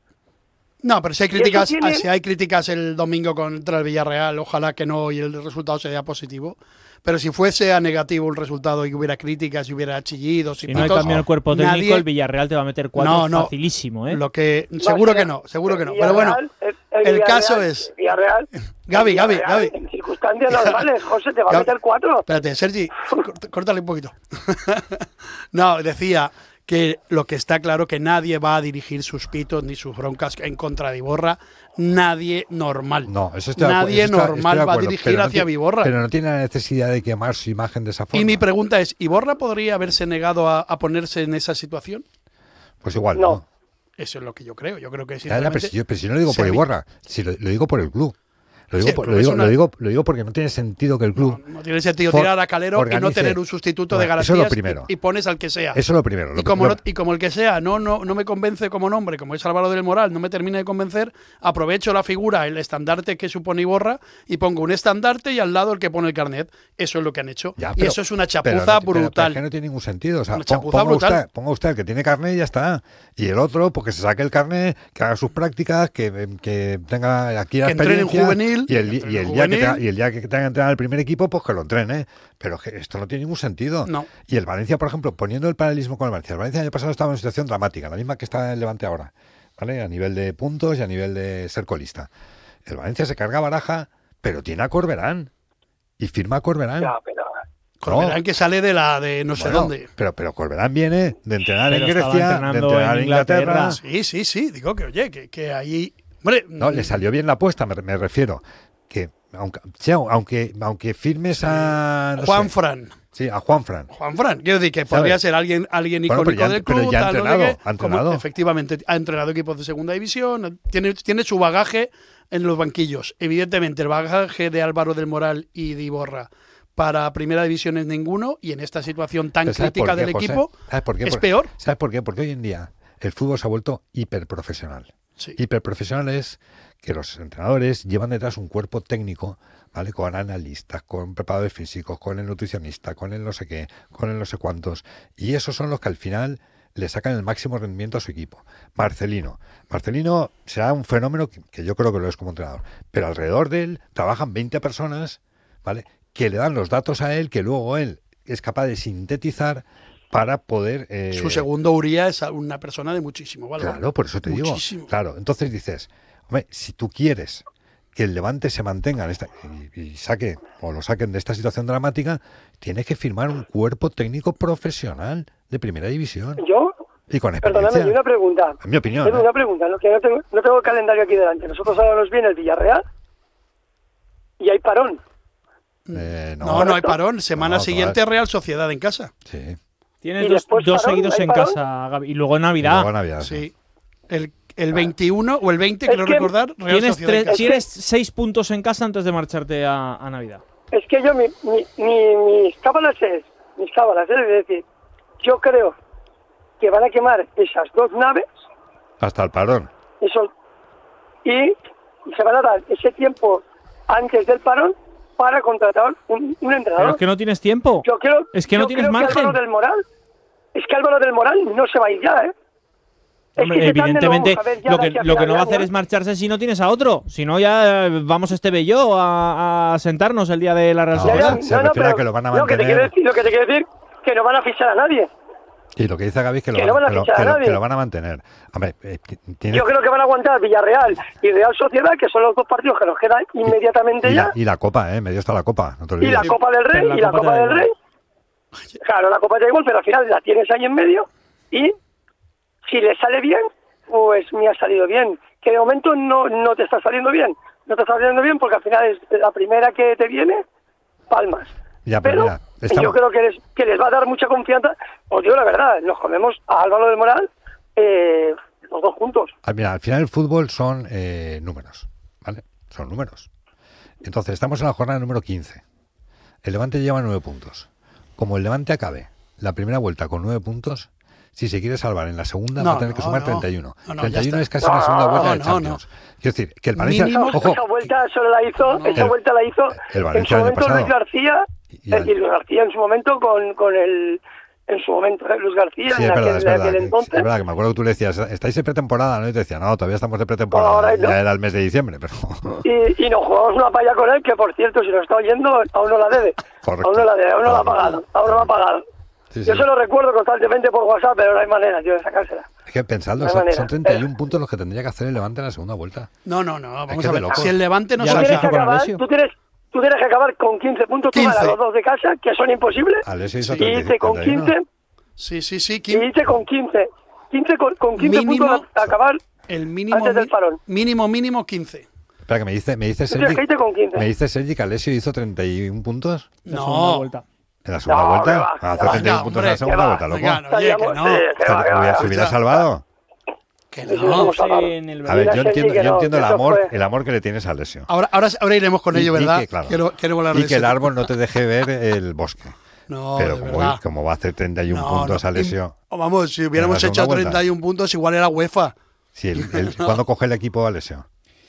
Speaker 19: No, pero si hay críticas,
Speaker 20: tiene...
Speaker 19: si hay críticas el domingo contra el Villarreal, ojalá que no y el resultado sea positivo. Pero si fuese a negativo el resultado y hubiera críticas y hubiera chillidos y
Speaker 12: si
Speaker 19: pitos,
Speaker 12: no hay cambio en el cuerpo técnico,
Speaker 19: nadie...
Speaker 12: el Villarreal te va a meter cuatro
Speaker 19: no, no,
Speaker 12: facilísimo, ¿eh?
Speaker 19: Lo que seguro que no, seguro que no. Pero bueno,
Speaker 20: el,
Speaker 19: el, el caso es
Speaker 20: Villarreal,
Speaker 19: Gaby, Gaby, Gaby.
Speaker 20: En circunstancias normales, José, te va a meter cuatro.
Speaker 19: Espérate, Sergi, córtale un poquito. No, decía que lo que está claro que nadie va a dirigir sus pitos ni sus broncas en contra de Iborra, nadie normal.
Speaker 1: No, eso está,
Speaker 19: nadie
Speaker 1: eso está,
Speaker 19: normal
Speaker 1: va
Speaker 19: a dirigir
Speaker 1: no
Speaker 19: hacia Iborra.
Speaker 1: Pero no tiene la necesidad de quemar su imagen de esa forma.
Speaker 19: Y mi pregunta es, ¿Iborra podría haberse negado a, a ponerse en esa situación?
Speaker 1: Pues igual
Speaker 20: no.
Speaker 1: no.
Speaker 19: Eso es lo que yo creo. Yo creo que
Speaker 1: ya, ya, pero, si yo, pero si no lo digo por Iborra, si lo, lo digo por el club. Lo digo,
Speaker 19: sí,
Speaker 1: por, lo, digo, una... lo, digo, lo digo porque no tiene sentido que el club...
Speaker 19: No, no tiene sentido tirar a Calero organice. Y no tener un sustituto
Speaker 1: no,
Speaker 19: de garantías
Speaker 1: eso es lo primero.
Speaker 19: Y, y pones al que sea.
Speaker 1: Eso es lo primero. Lo
Speaker 19: y, como
Speaker 1: lo...
Speaker 19: no, y como el que sea no, no, no me convence como nombre, como es Álvaro del Moral, no me termina de convencer, aprovecho la figura, el estandarte que supone Iborra y pongo un estandarte y al lado el que pone el carnet. Eso es lo que han hecho.
Speaker 1: Ya, pero,
Speaker 19: y eso es una chapuza
Speaker 1: pero no,
Speaker 19: brutal.
Speaker 1: Pero es que no tiene ningún sentido. O sea,
Speaker 19: una chapuza
Speaker 1: ponga,
Speaker 19: brutal.
Speaker 1: Usted, ponga usted el que tiene carnet y ya está. Y el otro, pues que se saque el carnet, que haga sus prácticas, que, que tenga aquí la
Speaker 19: que
Speaker 1: experiencia.
Speaker 19: Entrene en juvenil.
Speaker 1: Y el, y el día que tenga, y el día que tenga que entrenar el primer equipo, pues que lo entrene. Pero que esto no tiene ningún sentido.
Speaker 19: No.
Speaker 1: Y el Valencia, por ejemplo, poniendo el paralelismo con el Valencia, el Valencia el año pasado estaba en una situación dramática, la misma que está en el Levante ahora, ¿vale? A nivel de puntos y a nivel de ser colista. El Valencia se carga a Baraja, pero tiene a Corberán. Y firma a Corberán.
Speaker 20: Ya, pero...
Speaker 19: Corberán
Speaker 1: no.
Speaker 19: que sale de la de no sé
Speaker 1: bueno,
Speaker 19: dónde.
Speaker 1: Pero, pero Corberán viene de entrenar
Speaker 12: pero
Speaker 1: en Grecia, de entrenar en Inglaterra. Inglaterra.
Speaker 19: Sí, sí, sí. Digo que, oye, que, que ahí... Hombre,
Speaker 1: no, le salió bien la apuesta, me, me refiero. Que aunque, aunque, aunque firmes a... No
Speaker 19: Juan
Speaker 1: sé,
Speaker 19: Fran.
Speaker 1: Sí, a Juan Fran.
Speaker 19: Juan Fran. Quiero decir que podría
Speaker 1: ¿sabes?
Speaker 19: ser alguien, alguien icónico
Speaker 1: bueno, ya,
Speaker 19: del club.
Speaker 1: Pero ya ha
Speaker 19: tal,
Speaker 1: entrenado,
Speaker 19: no sé qué,
Speaker 1: ha entrenado.
Speaker 19: Como, efectivamente, ha entrenado equipos de segunda división. Tiene, tiene su bagaje en los banquillos. Evidentemente, el bagaje de Álvaro del Moral y de Iborra para Primera División es ninguno, y en esta situación tan
Speaker 1: ¿Sabes
Speaker 19: crítica
Speaker 1: por qué,
Speaker 19: del
Speaker 1: José?
Speaker 19: equipo
Speaker 1: ¿Sabes por qué?
Speaker 19: es
Speaker 1: Por-
Speaker 19: peor.
Speaker 1: ¿Sabes por qué? Porque hoy en día el fútbol se ha vuelto hiperprofesional.
Speaker 19: Sí.
Speaker 1: Hiperprofesional es que los entrenadores llevan detrás un cuerpo técnico, ¿vale? Con analistas, con preparadores físicos, con el nutricionista, con el no sé qué, con el no sé cuántos. Y esos son los que al final le sacan el máximo rendimiento a su equipo. Marcelino. Marcelino será un fenómeno que, que yo creo que lo es como entrenador. Pero alrededor de él trabajan veinte personas, ¿vale? Que le dan los datos a él, que luego él es capaz de sintetizar para poder... eh,
Speaker 19: Su segundo Uría es una persona de muchísimo valor.
Speaker 1: Claro, por eso te
Speaker 19: Muchísimo.
Speaker 1: digo. Claro, entonces dices, hombre, si tú quieres que el Levante se mantenga en esta y, y saque o lo saquen de esta situación dramática, tienes que firmar un cuerpo técnico profesional de primera división.
Speaker 20: Yo,
Speaker 1: Y con
Speaker 20: perdóname,
Speaker 1: experiencia.
Speaker 20: y una pregunta.
Speaker 1: En mi opinión.
Speaker 20: Tengo
Speaker 1: ¿eh?
Speaker 20: una pregunta, ¿no? Que no tengo, no tengo el calendario aquí delante. Nosotros ahora nos viene el Villarreal y hay parón.
Speaker 1: Eh, no,
Speaker 19: No, no hay parón. Semana
Speaker 1: No,
Speaker 19: siguiente Real Sociedad en casa.
Speaker 1: Sí.
Speaker 12: Tienes
Speaker 20: ¿Y
Speaker 12: dos,
Speaker 20: después
Speaker 12: dos
Speaker 20: parón?
Speaker 12: seguidos
Speaker 20: ¿Hay
Speaker 12: en
Speaker 20: parón?
Speaker 12: casa, Gaby, y luego Navidad.
Speaker 1: Luego Navidad, sí.
Speaker 19: Sí. El, el veintiuno o el veinte,
Speaker 20: Es
Speaker 19: creo
Speaker 20: que
Speaker 19: recordar, Real
Speaker 12: Tienes,
Speaker 19: Sociedad en
Speaker 12: tres-
Speaker 19: casa.
Speaker 12: tienes seis puntos en casa antes de marcharte a, a Navidad.
Speaker 20: Es que yo, mi, mi, mi- mis cábalas es, mis cábalas es, es decir, yo creo que van a quemar esas dos naves,
Speaker 1: Hasta el parón.
Speaker 20: eso, y se van a dar ese tiempo antes del parón para contratar un, un entrenador.
Speaker 12: Pero es que no tienes tiempo.
Speaker 20: Yo creo,
Speaker 12: Es que no
Speaker 20: yo
Speaker 12: tienes
Speaker 20: creo
Speaker 12: margen.
Speaker 20: Que Álvaro del Moral, es que Álvaro del Moral no se va a ir ya, ¿eh? Es
Speaker 12: Hombre,
Speaker 20: que ese tándem lo
Speaker 12: evidentemente,
Speaker 20: vamos a ver ya
Speaker 12: lo
Speaker 20: de
Speaker 12: que,
Speaker 20: aquí a
Speaker 12: lo que
Speaker 20: final
Speaker 12: no
Speaker 20: de
Speaker 12: va a
Speaker 20: año,
Speaker 12: hacer
Speaker 20: ¿eh?
Speaker 12: es marcharse si no tienes a otro. Si no, ya eh, vamos este bello a, a sentarnos el día de la Real
Speaker 1: No,
Speaker 20: Ya, ya,
Speaker 12: Sociedad.
Speaker 1: se refiere a que lo van a
Speaker 20: no, que te quiero
Speaker 1: mantener.
Speaker 20: decir, lo que te quiero decir, que no van a fichar a nadie.
Speaker 1: Y lo que dice Gaby es que lo,
Speaker 20: Que no
Speaker 1: van,
Speaker 20: van a
Speaker 1: que lo-
Speaker 20: fichar a
Speaker 1: que lo-
Speaker 20: nadie.
Speaker 1: que lo van a mantener. Hombre, eh, ti- tienes-
Speaker 20: Yo creo que van a aguantar Villarreal y Real Sociedad, que son los dos partidos que nos quedan inmediatamente
Speaker 1: y,
Speaker 20: ya.
Speaker 1: la, y la Copa, ¿eh? En medio está la Copa, no te
Speaker 20: Y
Speaker 1: olvides.
Speaker 20: la Copa del Rey,
Speaker 12: Pero la
Speaker 20: y la
Speaker 12: Copa te
Speaker 20: Copa
Speaker 12: da
Speaker 20: del
Speaker 12: igual.
Speaker 20: Rey. Claro, la Copa te da igual, pero al final la tienes ahí en medio. Y si le sale bien, pues me ha salido bien. Que de momento no, no te está saliendo bien. No te está saliendo bien porque al final es la primera que te viene, palmas.
Speaker 1: Ya, pero
Speaker 20: Pero
Speaker 1: mira, estamos-
Speaker 20: yo creo que les, que les va a dar mucha confianza. Os digo la verdad, nos comemos a Álvaro del Moral eh, los dos juntos.
Speaker 1: Ah, mira, al final el fútbol son eh, números, ¿vale? Son números. Entonces, estamos en la jornada número quince. El Levante lleva nueve puntos. Como el Levante acabe la primera vuelta con nueve puntos, si se quiere salvar en la segunda
Speaker 19: No,
Speaker 1: va a tener que
Speaker 19: no,
Speaker 1: sumar
Speaker 19: no.
Speaker 1: treinta y uno.
Speaker 19: No, no,
Speaker 1: treinta y uno
Speaker 19: ya
Speaker 1: es
Speaker 19: está.
Speaker 1: casi una segunda vuelta
Speaker 19: No,
Speaker 1: de
Speaker 19: no,
Speaker 1: Champions. Quiero decir, que el Valencia...
Speaker 19: Mínimo-
Speaker 1: Ojo,
Speaker 20: Esa vuelta solo la hizo, esa
Speaker 1: El-
Speaker 20: vuelta la hizo
Speaker 1: el
Speaker 20: en
Speaker 1: Valencia
Speaker 20: su
Speaker 1: el año
Speaker 20: momento
Speaker 1: pasado.
Speaker 20: Luis García,
Speaker 1: Y
Speaker 20: es decir, Luis García en su momento con, con el, en su momento, ¿eh? Luis García
Speaker 1: Sí,
Speaker 20: en
Speaker 1: es verdad,
Speaker 20: aquel,
Speaker 1: es
Speaker 20: en
Speaker 1: verdad.
Speaker 20: aquel
Speaker 1: que-
Speaker 20: entonces.
Speaker 1: Es verdad que me acuerdo que tú le decías, estáis en pretemporada, ¿no? Y te decía, no, todavía estamos de pretemporada.
Speaker 20: Ahora no.
Speaker 1: Ya era el mes de diciembre, pero...
Speaker 20: Y, y nos jugamos una palla con él, que por cierto, si nos está oyendo, aún no la debe.
Speaker 1: Correcto.
Speaker 20: Aún no la debe, aún no la ha pagado. Aún no la ha pagado.
Speaker 1: Sí,
Speaker 20: Yo
Speaker 1: sí.
Speaker 20: se lo recuerdo constantemente por WhatsApp, pero no hay manera, tío, de sacársela.
Speaker 1: Es que pensadlo,
Speaker 20: No hay
Speaker 1: son,
Speaker 20: manera.
Speaker 1: son treinta y uno puntos los que tendría que hacer el Levante en la segunda vuelta.
Speaker 19: No, no, no. Vamos
Speaker 1: que
Speaker 19: a
Speaker 1: es de
Speaker 19: ver.
Speaker 1: locos.
Speaker 19: Si el Levante no
Speaker 12: Ya
Speaker 19: se
Speaker 12: la
Speaker 20: Tú tienes, que
Speaker 12: fijo con
Speaker 20: acabar,
Speaker 12: Alessio.
Speaker 20: tú, tienes, tú tienes que acabar con quince puntos, tú
Speaker 19: quince.
Speaker 20: ganas los dos de casa, que son imposibles,
Speaker 1: Alessio hizo
Speaker 20: y
Speaker 1: treinta y
Speaker 20: irte con
Speaker 1: treinta y uno.
Speaker 20: quince,
Speaker 19: Sí, sí, sí.
Speaker 20: y
Speaker 19: Kim-
Speaker 20: irte con quince. quince con, con quince
Speaker 19: Mínimo-
Speaker 20: puntos a acabar
Speaker 19: El mínimo,
Speaker 20: antes del
Speaker 19: mi-
Speaker 20: parón.
Speaker 19: mínimo, mínimo quince.
Speaker 1: Espera, que me dice, me dice
Speaker 20: Tú tienes
Speaker 1: Sergi,
Speaker 20: que irte con quince.
Speaker 1: me dice Sergi que Alessio hizo treinta y uno puntos
Speaker 12: La segunda
Speaker 19: No.
Speaker 12: vuelta.
Speaker 1: en la segunda
Speaker 20: No,
Speaker 1: vuelta.
Speaker 20: que va,
Speaker 1: Hace
Speaker 20: que va.
Speaker 1: treinta y uno
Speaker 19: Venga,
Speaker 1: puntos en la
Speaker 19: hombre,
Speaker 1: segunda
Speaker 19: que va,
Speaker 1: vuelta, loco.
Speaker 19: venga, no, oye, que
Speaker 20: Estaríamos-
Speaker 19: no.
Speaker 20: sí, que va, que va,
Speaker 1: Hubiera-
Speaker 20: que
Speaker 1: se
Speaker 20: va.
Speaker 1: hubiera salvado.
Speaker 19: Que
Speaker 20: Sí, sí,
Speaker 19: no.
Speaker 20: somos salvados.
Speaker 12: En el
Speaker 1: A ver,
Speaker 20: Mira,
Speaker 1: yo
Speaker 20: Sergi,
Speaker 1: entiendo,
Speaker 20: que
Speaker 1: yo
Speaker 20: no,
Speaker 1: entiendo el
Speaker 20: eso
Speaker 1: amor,
Speaker 20: fue-
Speaker 1: el amor que le tienes a Alessio.
Speaker 19: Ahora, ahora, ahora iremos con
Speaker 1: Y-
Speaker 19: ello,
Speaker 1: y
Speaker 19: ¿verdad?
Speaker 1: que, claro,
Speaker 19: quiero, quiero hablar de
Speaker 1: y que el
Speaker 19: eso.
Speaker 1: árbol no te deje ver el bosque.
Speaker 19: No,
Speaker 1: Pero
Speaker 19: de
Speaker 1: como,
Speaker 19: verdad.
Speaker 1: como va a hacer treinta y uno
Speaker 19: No,
Speaker 1: puntos
Speaker 19: no.
Speaker 1: Alessio,
Speaker 19: O vamos, si hubiéramos
Speaker 1: en la
Speaker 19: hecho
Speaker 1: segunda vuelta.
Speaker 19: treinta y uno puntos, igual era UEFA.
Speaker 1: sí, el, el- ¿cuándo coge el equipo Alessio?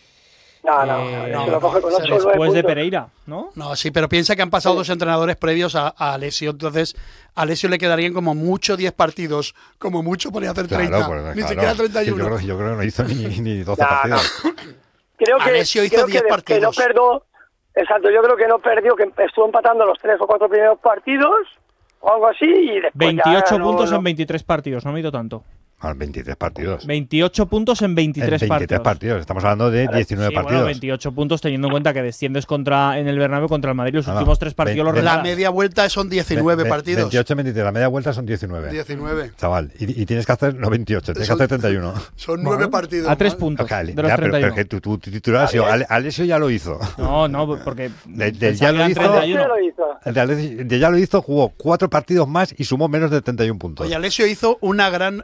Speaker 20: No, no,
Speaker 12: Eh,
Speaker 20: no,
Speaker 19: no,
Speaker 20: lo coge con
Speaker 19: no,
Speaker 20: ocho o nueve
Speaker 12: Después de
Speaker 20: puntos.
Speaker 12: Pereira, ¿no?
Speaker 19: No, sí, pero piensa que han pasado dos entrenadores previos a, a Alessio, entonces a Alessio le quedarían como mucho diez partidos, como mucho podría hacer treinta,
Speaker 1: Claro, pues,
Speaker 19: ni
Speaker 1: claro.
Speaker 19: siquiera treinta y
Speaker 1: Sí,
Speaker 19: uno.
Speaker 1: yo, creo, yo creo que no hizo ni, ni doce
Speaker 20: No,
Speaker 1: partidos.
Speaker 20: Creo que,
Speaker 19: Alessio hizo
Speaker 20: creo
Speaker 19: diez
Speaker 20: que, de- que no
Speaker 19: partidos.
Speaker 20: perdió, exacto, yo creo que no perdió, que estuvo empatando los tres o cuatro primeros partidos, o algo así, y después
Speaker 12: veintiocho
Speaker 20: ya no-
Speaker 12: puntos
Speaker 20: no-
Speaker 12: en veintitrés partidos, no me he ido tanto.
Speaker 1: Ah, veintitrés partidos.
Speaker 12: veintiocho puntos en veintitrés,
Speaker 1: En veintitrés
Speaker 12: partidos.
Speaker 1: partidos. Estamos hablando de diecinueve
Speaker 12: Sí,
Speaker 1: partidos.
Speaker 12: bueno, veintiocho puntos teniendo en cuenta que desciendes contra en el Bernabéu contra el Madrid los
Speaker 1: No, no,
Speaker 12: últimos tres partidos los
Speaker 1: ve-
Speaker 19: La
Speaker 12: regalas.
Speaker 19: media vuelta son diecinueve
Speaker 1: Ve- ve-
Speaker 19: partidos.
Speaker 1: veintiocho en veintitrés, la media vuelta son diecinueve.
Speaker 19: diecinueve.
Speaker 1: Chaval, y, y tienes que hacer, no veintiocho, tienes que
Speaker 19: Son-
Speaker 1: hacer treinta y uno.
Speaker 19: Son nueve partidos.
Speaker 12: A tres
Speaker 19: más.
Speaker 12: puntos
Speaker 1: Ok,
Speaker 12: de
Speaker 1: ya,
Speaker 12: los
Speaker 1: pero,
Speaker 12: treinta y
Speaker 1: pero
Speaker 12: uno.
Speaker 1: que tu, tu titular ha sido, Ale- Alessio ya lo hizo.
Speaker 12: No, no, porque
Speaker 1: De, de
Speaker 12: pensaba
Speaker 1: ya
Speaker 12: que
Speaker 1: lo
Speaker 12: eran
Speaker 1: hizo,
Speaker 12: treinta y uno.
Speaker 20: Sí, lo hizo.
Speaker 1: de Alessio- de ya lo hizo, jugó cuatro partidos más y sumó menos de treinta y uno puntos.
Speaker 19: Oye, Alessio hizo una gran, sinceramente,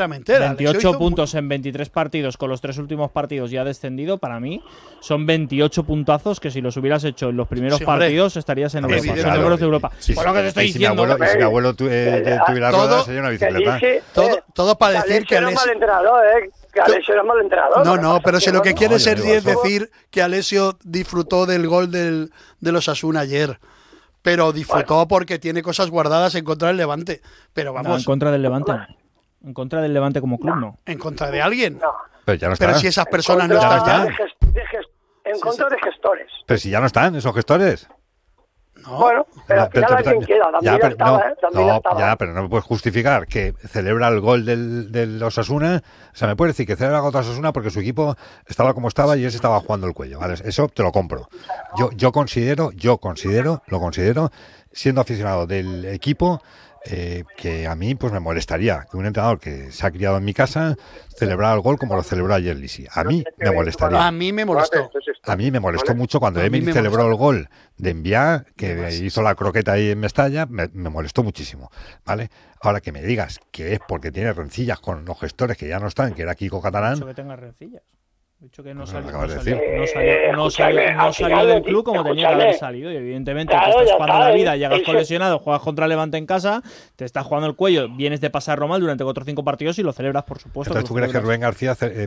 Speaker 19: sinceramente.
Speaker 12: veintiocho puntos en veintitrés partidos, con los tres últimos partidos ya descendido, para mí son veintiocho puntazos que si los hubieras hecho en los primeros sí, partidos estarías en Europa, en números de Europa.
Speaker 1: Sí,
Speaker 12: Por lo que te estoy
Speaker 1: si
Speaker 12: diciendo.
Speaker 1: Mi abuelo, si mi abuelo tu, eh, tuviera ruedas, sería una bicicleta.
Speaker 19: Dice, todo, todo para
Speaker 20: que
Speaker 19: decir que
Speaker 20: Alessio era mal entrenador, ¿eh? Que Alessio era mal entrenador.
Speaker 19: No, no, pero si lo que
Speaker 20: no,
Speaker 19: quiere
Speaker 20: no,
Speaker 19: ser
Speaker 20: no,
Speaker 19: es
Speaker 20: no,
Speaker 19: decir que Alessio disfrutó del gol del, de los Osasuna ayer. Pero disfrutó bueno. porque tiene cosas guardadas en contra del Levante. Pero vamos.
Speaker 12: No, en contra del Levante. En contra del Levante como club, no.
Speaker 19: no. ¿En contra de alguien?
Speaker 20: No.
Speaker 1: Pero ya no está.
Speaker 19: Pero si esas personas no
Speaker 1: están.
Speaker 20: De gest, de gest, en contra de gestores.
Speaker 1: Pero si ya no están esos gestores.
Speaker 20: No. Bueno, pero al final alguien queda.
Speaker 1: Ya, pero,
Speaker 20: estaba,
Speaker 1: no,
Speaker 20: ¿eh? no,
Speaker 1: estaba. Ya, pero no me puedes justificar que celebra el gol del, del Osasuna. O sea, me puedes decir que celebra el gol de Osasuna porque su equipo estaba como estaba y él se estaba jugando el cuello. ¿Vale? Eso te lo compro. Yo, yo considero, yo considero, lo considero, siendo aficionado del equipo, eh, que a mí pues me molestaría que un entrenador que se ha criado en mi casa celebrara el gol como lo celebró ayer Lisi. A mí me molestaría.
Speaker 19: A mí me molestó.
Speaker 1: A mí me molestó mucho cuando Emil celebró el gol de Enviá, que hizo la croqueta ahí en Mestalla, me, me molestó muchísimo, ¿vale? Ahora que me digas que es porque tiene rencillas con los gestores que ya no están, que era Kiko Catalán.
Speaker 12: No que tenga rencillas. He dicho que no salió,
Speaker 1: no
Speaker 12: no
Speaker 1: salió,
Speaker 12: no salió, no salió, no salió del club como tenía que haber salido. Y evidentemente claro, te estás jugando está, la vida, llegas con lesionado, juegas contra Levante en casa, te estás jugando el cuello, vienes de pasarlo mal durante cuatro o cinco partidos y lo celebras, por supuesto.
Speaker 1: Entonces, ¿tú crees que Rubén García hace, eh,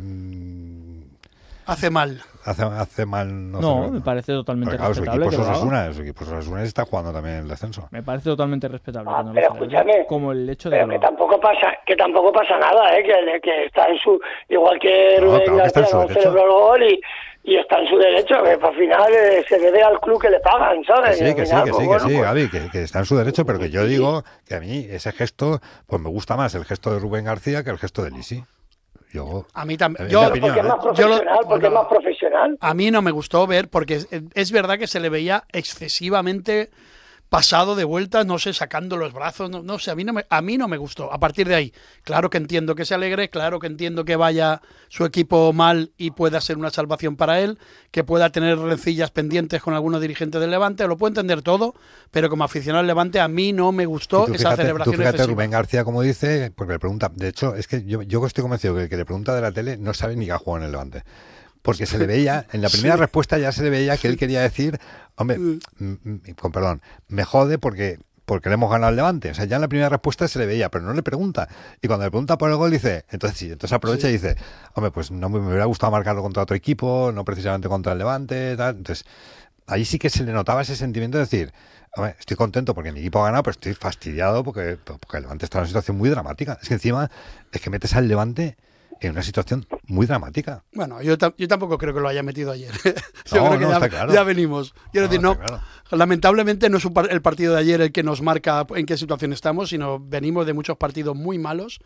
Speaker 19: hace mal?
Speaker 1: Hace, hace mal. No,
Speaker 12: no
Speaker 1: sé,
Speaker 12: me parece totalmente
Speaker 1: claro,
Speaker 12: respetable.
Speaker 1: Su equipo Osasuna, su equipo Osasuna está jugando también el descenso.
Speaker 12: Me parece totalmente respetable.
Speaker 20: Ah, pero escúchame,
Speaker 12: como el hecho
Speaker 20: pero
Speaker 12: de
Speaker 20: que tampoco pasa, que tampoco pasa nada, ¿eh? que, que está en su, igual que
Speaker 1: no,
Speaker 20: Rubén
Speaker 1: claro
Speaker 20: García
Speaker 1: que
Speaker 20: no celebró el gol y, y está en su derecho, que al final eh, se debe al club que le pagan, ¿sabes?
Speaker 1: Que sí, que
Speaker 20: final,
Speaker 1: sí, que
Speaker 20: pues,
Speaker 1: sí,
Speaker 20: bueno,
Speaker 1: que sí,
Speaker 20: pues,
Speaker 1: Gaby, que, que está en su derecho, pero que yo digo que a mí ese gesto, pues me gusta más el gesto de Rubén García que el gesto de Lisi. Yo,
Speaker 19: a mí también.
Speaker 20: Yo, opinión, porque, ¿eh? es más profesional, yo lo, porque bueno, es más profesional.
Speaker 19: A mí no me gustó ver, porque es, es verdad que se le veía excesivamente pasado de vueltas, no sé, sacando los brazos, no, no sé, a mí no me, a mí no me gustó. A partir de ahí, claro que entiendo que se alegre, claro que entiendo que vaya su equipo mal y pueda ser una salvación para él, que pueda tener rencillas pendientes con algunos dirigentes del Levante, lo puedo entender todo, pero como aficionado al Levante a mí no me gustó esa
Speaker 1: fíjate,
Speaker 19: celebración
Speaker 1: tú fíjate,
Speaker 19: excesiva.
Speaker 1: Rubén García, como dice, porque le pregunta, de hecho, es que yo, yo estoy convencido que el que le pregunta de la tele no sabe ni que ha jugado en el Levante. Porque se le veía, en la primera sí. respuesta ya se le veía que él quería decir, hombre, m- m- con perdón, me jode porque, porque le hemos ganado al Levante. O sea, ya en la primera respuesta se le veía, pero no le pregunta. Y cuando le pregunta por el gol dice, entonces sí, entonces aprovecha sí. y dice, hombre, pues no me, me hubiera gustado marcarlo contra otro equipo, no precisamente contra el Levante, tal. Entonces, ahí sí que se le notaba ese sentimiento de decir, hombre, estoy contento porque mi equipo ha ganado, pero estoy fastidiado porque, porque el Levante está en una situación muy dramática. Es que encima es que metes al Levante en una situación muy dramática.
Speaker 19: Bueno, yo, yo tampoco creo que lo haya metido ayer.
Speaker 1: no,
Speaker 19: yo creo que
Speaker 1: no,
Speaker 19: ya,
Speaker 1: está claro.
Speaker 19: ya venimos. Quiero
Speaker 1: no,
Speaker 19: decir, no,
Speaker 1: claro.
Speaker 19: lamentablemente no es un par el partido de ayer el que nos marca en qué situación estamos, sino venimos de muchos partidos muy malos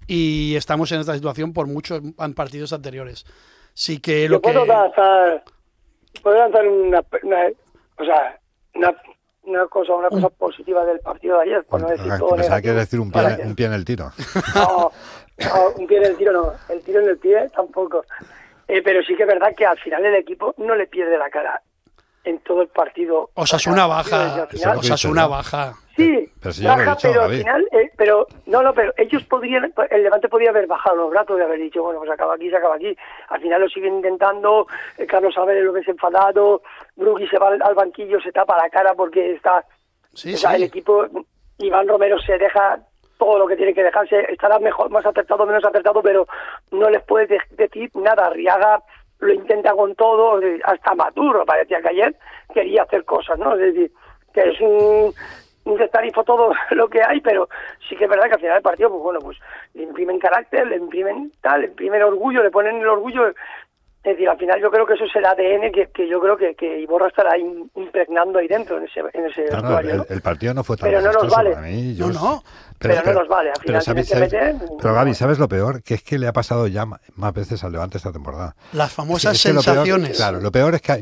Speaker 19: y estamos en esta situación por muchos partidos anteriores. Sí que
Speaker 20: yo
Speaker 19: lo
Speaker 20: puedo
Speaker 19: que...
Speaker 20: lanzar, puedo lanzar una, una, o sea, una, una cosa una cosa positiva del partido de ayer, por no decir
Speaker 1: ah,
Speaker 20: todo
Speaker 1: negativo.
Speaker 20: Quieres
Speaker 1: decir un pie, un pie en el tiro.
Speaker 20: No, no, un pie en el tiro no, el tiro en el pie tampoco. Eh, pero sí que es verdad que al final el equipo no le pierde la cara en todo el partido.
Speaker 19: Osasuna
Speaker 20: o sea,
Speaker 19: baja,
Speaker 20: final,
Speaker 19: Osasuna baja.
Speaker 20: Sí,
Speaker 1: pero si
Speaker 20: baja,
Speaker 1: dicho,
Speaker 20: pero al
Speaker 1: David.
Speaker 20: final, eh, pero no, no, pero ellos podrían, el Levante podía haber bajado los brazos y haber dicho, bueno, pues acaba aquí, se acaba aquí. Al final lo siguen intentando, eh, Carlos Álvarez lo ves enfadado, Brugui se va al, al banquillo, se tapa la cara porque está,
Speaker 19: sí,
Speaker 20: o sea,
Speaker 19: sí.
Speaker 20: el equipo, Iván Romero se deja todo lo que tiene que dejarse, estará mejor, más acertado, menos acertado, pero no les puedes de- decir nada. Arriaga lo intenta con todo, hasta Maduro parecía que ayer quería hacer cosas, ¿no? Es decir, que es un, un destarifo todo lo que hay, pero sí que es verdad que al final del partido, pues bueno, pues le imprimen carácter, le imprimen tal, le imprimen orgullo, le ponen el orgullo. Es decir, al final yo creo que eso es el A D N que, que yo creo que, que Iborra estará in, impregnando ahí dentro, en ese, en ese
Speaker 1: no, no,
Speaker 20: vestuario,
Speaker 1: el,
Speaker 20: ¿no?
Speaker 1: el partido no fue tan
Speaker 20: Pero no nos
Speaker 1: desastroso
Speaker 20: vale.
Speaker 1: para mí. Yo
Speaker 19: No, no.
Speaker 20: Pero, pero no nos vale, al final
Speaker 1: ¿sabes,
Speaker 20: tienen que
Speaker 1: sabes,
Speaker 20: meter...
Speaker 1: pero Gaby, ¿sabes lo peor? Que es que le ha pasado ya más veces al Levante esta temporada.
Speaker 19: Las famosas
Speaker 1: es que, es que
Speaker 19: sensaciones.
Speaker 1: Lo peor, claro, lo peor es que a,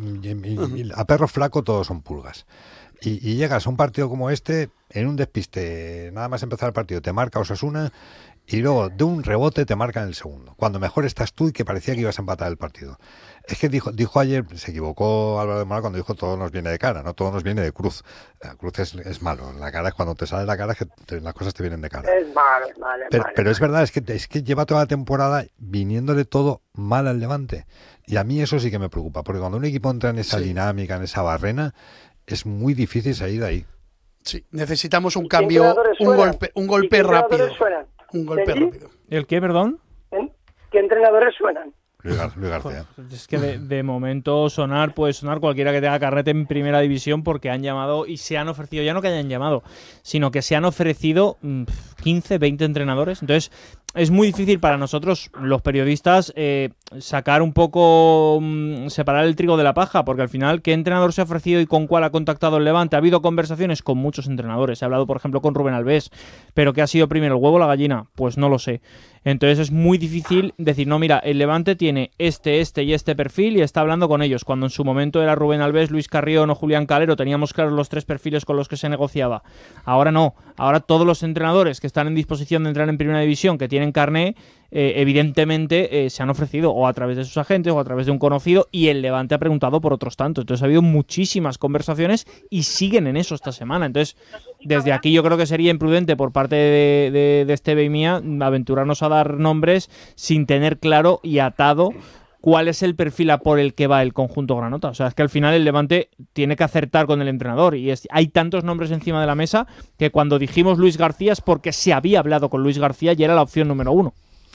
Speaker 1: a, a perro flaco todos son pulgas. Y, y llegas a un partido como este, en un despiste, nada más empezar el partido, te marca Osasuna y luego de un rebote te marcan el segundo, cuando mejor estás tú y que parecía que ibas a empatar el partido. Es que dijo dijo ayer, se equivocó Álvaro de Mora cuando dijo todo nos viene de cara, no todo nos viene de cruz. La cruz es, es malo, la cara es cuando te sale la cara, es que te, las cosas te vienen de cara.
Speaker 20: Es malo, es malo. Es
Speaker 1: Pero,
Speaker 20: malo.
Speaker 1: pero es verdad, es que, es que lleva toda la temporada viniéndole todo mal al Levante. Y a mí eso sí que me preocupa, porque cuando un equipo entra en esa sí. dinámica, en esa barrena, es muy difícil salir de ahí.
Speaker 19: Sí, necesitamos un cambio, un golpe, un golpe rápido.
Speaker 20: Suenan?
Speaker 19: Un golpe
Speaker 20: ¿Sí?
Speaker 19: rápido.
Speaker 12: ¿El qué, perdón?
Speaker 20: ¿Qué entrenadores suenan?
Speaker 1: Luis, Gar- Luis García.
Speaker 12: Pues es que de, de momento sonar puede sonar cualquiera que tenga carrete en primera división, porque han llamado y se han ofrecido, ya no que hayan llamado, sino que se han ofrecido mmm, quince, veinte entrenadores. Entonces es muy difícil para nosotros, los periodistas, eh, sacar un poco, mmm, separar el trigo de la paja, porque al final, ¿qué entrenador se ha ofrecido y con cuál ha contactado el Levante? Ha habido conversaciones con muchos entrenadores. He hablado, por ejemplo, con Rubén Alves, pero ¿qué ha sido primero, el huevo o la gallina? Pues no lo sé. Entonces es muy difícil decir, no, mira, el Levante tiene este, este y este perfil y está hablando con ellos. Cuando en su momento era Rubén Alves, Luis Carrión o Julián Calero, teníamos claros los tres perfiles con los que se negociaba. Ahora no. Ahora todos los entrenadores que están en disposición de entrar en primera división, que tienen carné, eh, evidentemente eh, se han ofrecido o a través de sus agentes o a través de un conocido, y el Levante ha preguntado por otros tantos. Entonces ha habido muchísimas conversaciones y siguen en eso esta semana. Entonces, desde aquí yo creo que sería imprudente por parte de, de, de Esteve y mía aventurarnos a dar nombres sin tener claro y atado cuál es el perfil a por el que va el conjunto granota. O sea, es que al final el Levante tiene que acertar con el entrenador, y es, hay tantos nombres encima de la mesa que cuando dijimos Luis García es porque se había hablado con Luis García y era la opción número uno.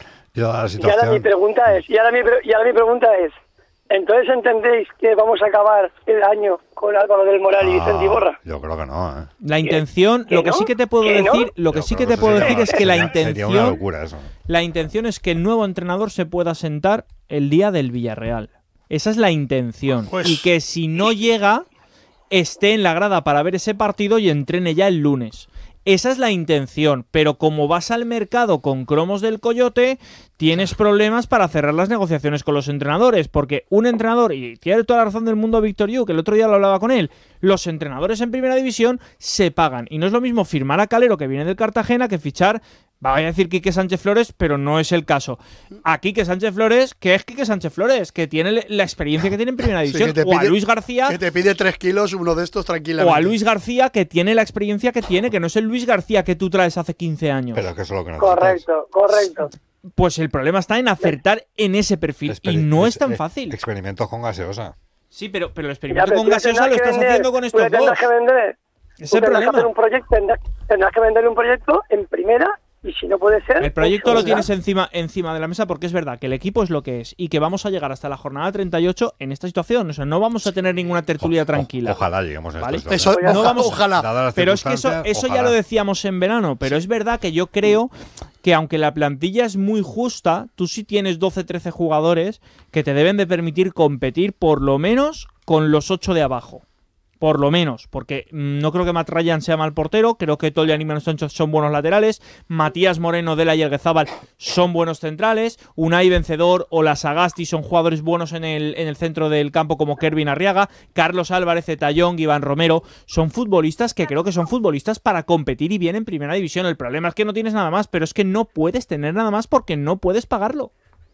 Speaker 1: Y ahora, la
Speaker 20: situación... y ahora mi pregunta es, y ahora mi, y ahora mi pregunta es, ¿entonces entendéis que vamos a acabar el año con Álvaro del Moral y Vicente Iborra?
Speaker 1: Yo creo que no, ¿eh?
Speaker 12: La intención, lo que
Speaker 20: no?
Speaker 12: sí que te puedo
Speaker 20: ¿Que
Speaker 12: decir,
Speaker 20: no?
Speaker 12: lo que
Speaker 1: Yo
Speaker 12: sí
Speaker 1: creo
Speaker 12: que te
Speaker 1: que
Speaker 12: puedo
Speaker 1: sería-
Speaker 12: decir es que la
Speaker 1: sería- sería
Speaker 12: intención,
Speaker 1: una locura eso.
Speaker 12: la intención es que el nuevo entrenador se pueda sentar el día del Villarreal. Esa es la intención.
Speaker 19: Pues-
Speaker 12: y que si no llega, esté en la grada para ver ese partido y entrene ya el lunes. Esa es la intención, pero como vas al mercado con cromos del Coyote, tienes problemas para cerrar las negociaciones con los entrenadores, porque un entrenador, y tiene toda la razón del mundo Víctor Yu, que el otro día lo hablaba con él, los entrenadores en primera división se pagan, y no es lo mismo firmar a Calero, que viene del Cartagena, que fichar, va a decir Quique Sánchez Flores, pero no es el caso. A Quique Sánchez Flores, que es Quique Sánchez Flores, que tiene la experiencia que tiene en primera
Speaker 19: Sí,
Speaker 12: división,
Speaker 19: que te
Speaker 12: o a
Speaker 19: pide-
Speaker 12: Luis García,
Speaker 19: Que te pide tres kilos uno de estos tranquilamente.
Speaker 12: o a Luis García, que tiene la experiencia que tiene, que no es el Luis García que tú traes hace quince años.
Speaker 1: Pero que eso es lo que necesitas.
Speaker 20: Correcto, correcto.
Speaker 12: Pues el problema está en acertar en ese perfil, y
Speaker 1: Experi-
Speaker 12: no es tan
Speaker 1: ex-
Speaker 12: fácil.
Speaker 1: Experimentos con gaseosa.
Speaker 12: Sí, pero, pero el
Speaker 20: Ya,
Speaker 12: experimento
Speaker 20: pero
Speaker 12: con
Speaker 20: tú le
Speaker 12: gaseosa
Speaker 20: tendrás
Speaker 12: lo
Speaker 20: que
Speaker 12: estás
Speaker 20: vender,
Speaker 12: haciendo con
Speaker 20: tú
Speaker 12: estos
Speaker 20: le tendrás
Speaker 12: dos.
Speaker 20: que vender,
Speaker 12: Es
Speaker 20: tú
Speaker 12: el
Speaker 20: tendrás que
Speaker 12: problema.
Speaker 20: hacer un proyecto, tendrás, tendrás que venderle un proyecto en primera, y si no puede ser...
Speaker 12: El proyecto
Speaker 20: en
Speaker 12: lo
Speaker 20: segunda.
Speaker 12: tienes encima, encima de la mesa, porque es verdad que el equipo es lo que es y que vamos a llegar hasta la jornada treinta y ocho en esta situación. O sea, no vamos a tener ninguna tertulia tranquila.
Speaker 1: Ojalá lleguemos a
Speaker 12: ¿Vale?
Speaker 1: esta
Speaker 19: Eso,
Speaker 1: situación.
Speaker 12: no vamos-
Speaker 19: ojalá.
Speaker 1: Dadas las
Speaker 12: Pero es que eso,
Speaker 1: circunstancias,
Speaker 12: eso ya
Speaker 1: ojalá.
Speaker 12: lo decíamos en verano, pero es verdad que yo creo que aunque la plantilla es muy justa, tú sí tienes doce, trece jugadores que te deben de permitir competir por lo menos con los ocho de abajo. Por lo menos, porque mm, no creo que Matt Ryan sea mal portero, creo que Tolian y Manu Sánchez son buenos laterales, Matías Moreno, Dela y Elguezábal son buenos centrales, Unai Vencedor o la Sagasti son jugadores buenos en el, en el centro del campo como Kervin Arriaga, Carlos Álvarez, Zetallón, Iván Romero, son futbolistas que creo que son futbolistas para competir y bien en primera división. El problema es que no tienes nada más, pero es que no puedes tener nada más porque no puedes pagarlo.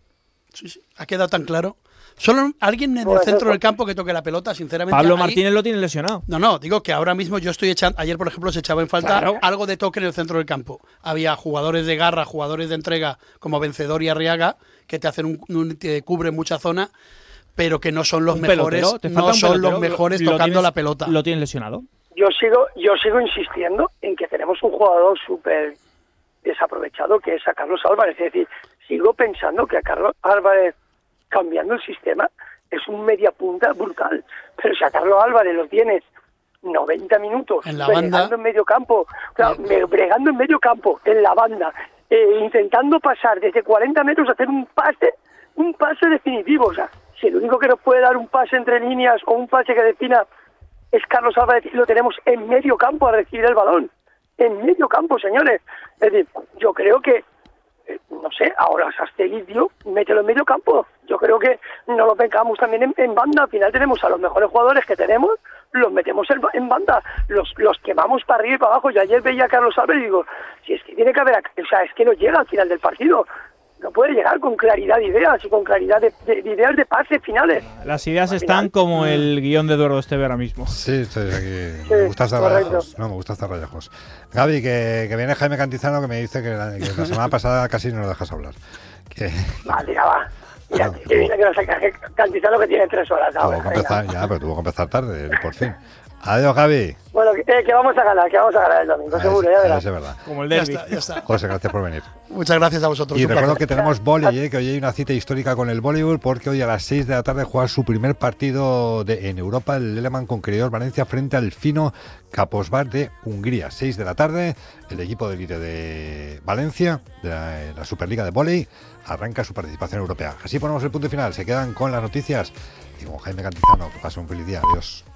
Speaker 19: Sí, sí, ha quedado tan claro. Solo alguien en el
Speaker 20: Pues
Speaker 19: centro
Speaker 20: eso.
Speaker 19: del campo que toque la pelota, sinceramente.
Speaker 12: Pablo
Speaker 19: ahí-
Speaker 12: Martínez lo tiene lesionado.
Speaker 19: No, no, digo que ahora mismo yo estoy echando. Ayer, por ejemplo, se echaba en falta
Speaker 12: Claro.
Speaker 19: algo de toque en el centro del campo. Había jugadores de garra, jugadores de entrega como Vencedor y Arriaga, que te hacen un, un- te cubren mucha zona, pero que no son los
Speaker 12: Un
Speaker 19: mejores,
Speaker 12: pelotero, te falta
Speaker 19: no
Speaker 12: un
Speaker 19: son
Speaker 12: pelotero,
Speaker 19: los mejores
Speaker 12: lo
Speaker 19: tocando
Speaker 12: tienes-
Speaker 19: la pelota.
Speaker 12: Lo tienes lesionado.
Speaker 20: Yo sigo, yo sigo insistiendo en que tenemos un jugador súper desaprovechado, que es a Carlos Álvarez. Es decir, sigo pensando que a Carlos Álvarez, cambiando el sistema, es un media punta brutal. Pero si a Carlos Álvarez lo tienes noventa minutos
Speaker 19: En la
Speaker 20: bregando
Speaker 19: banda.
Speaker 20: en medio campo, o sea, me- bregando en medio campo, en la banda, eh, intentando pasar desde cuarenta metros a hacer un pase, un pase definitivo. O sea, si el único que nos puede dar un pase entre líneas o un pase que defina es Carlos Álvarez, y lo tenemos en medio campo a recibir el balón. En medio campo, señores. Es decir, yo creo que, eh, no sé, ahora Sastegui, tío, mételo en medio campo. Yo creo que no lo pegamos también en, en banda. Al final tenemos a los mejores jugadores que tenemos, los metemos en, en banda, los, los quemamos para arriba y para abajo. Yo ayer veía a Carlos Alves y digo, si es que tiene que haber, o sea, es que no llega al final del partido. No puede llegar con claridad de ideas y con claridad de, de, de ideas de pases finales.
Speaker 12: Las ideas están como el guión de Eduardo Esteve ahora mismo.
Speaker 1: Sí, estoy aquí.
Speaker 20: Sí,
Speaker 1: me gusta estar
Speaker 20: correcto.
Speaker 1: rayajos. No, me gusta estar rayajos. Gaby, que, que viene Jaime Cantizano, que me dice que la, que la semana pasada casi no lo dejas hablar. Que,
Speaker 20: Vale, ya va. Mira, que viene que nos saca Cantizano que tiene tres horas ahora.
Speaker 1: tuvo que empezar, ya, pero tuvo que empezar tarde, por fin. Adiós, Gaby.
Speaker 20: Bueno, que, eh, que vamos a ganar, que vamos a ganar el domingo,
Speaker 1: Ah,
Speaker 20: seguro,
Speaker 1: es-
Speaker 20: ya
Speaker 1: ah,
Speaker 20: verás.
Speaker 1: eso es verdad.
Speaker 12: Como el
Speaker 19: Ya
Speaker 12: derbi.
Speaker 19: está, ya está.
Speaker 1: José, gracias por venir.
Speaker 19: Muchas gracias a vosotros.
Speaker 1: Y
Speaker 19: un
Speaker 1: recuerdo
Speaker 19: placer.
Speaker 1: que tenemos vóley, eh, que hoy hay una cita histórica con el voleibol, porque hoy a las seis de la tarde juega su primer partido de, en Europa, el Leleman Conqueridor Valencia frente al Fino Kaposvár de Hungría. seis de la tarde, el equipo de élite de Valencia, de la, la Superliga de Vóley, arranca su participación europea. Así ponemos el punto final, se quedan con las noticias y con Jaime Cantizano. Que pasen un feliz día, adiós.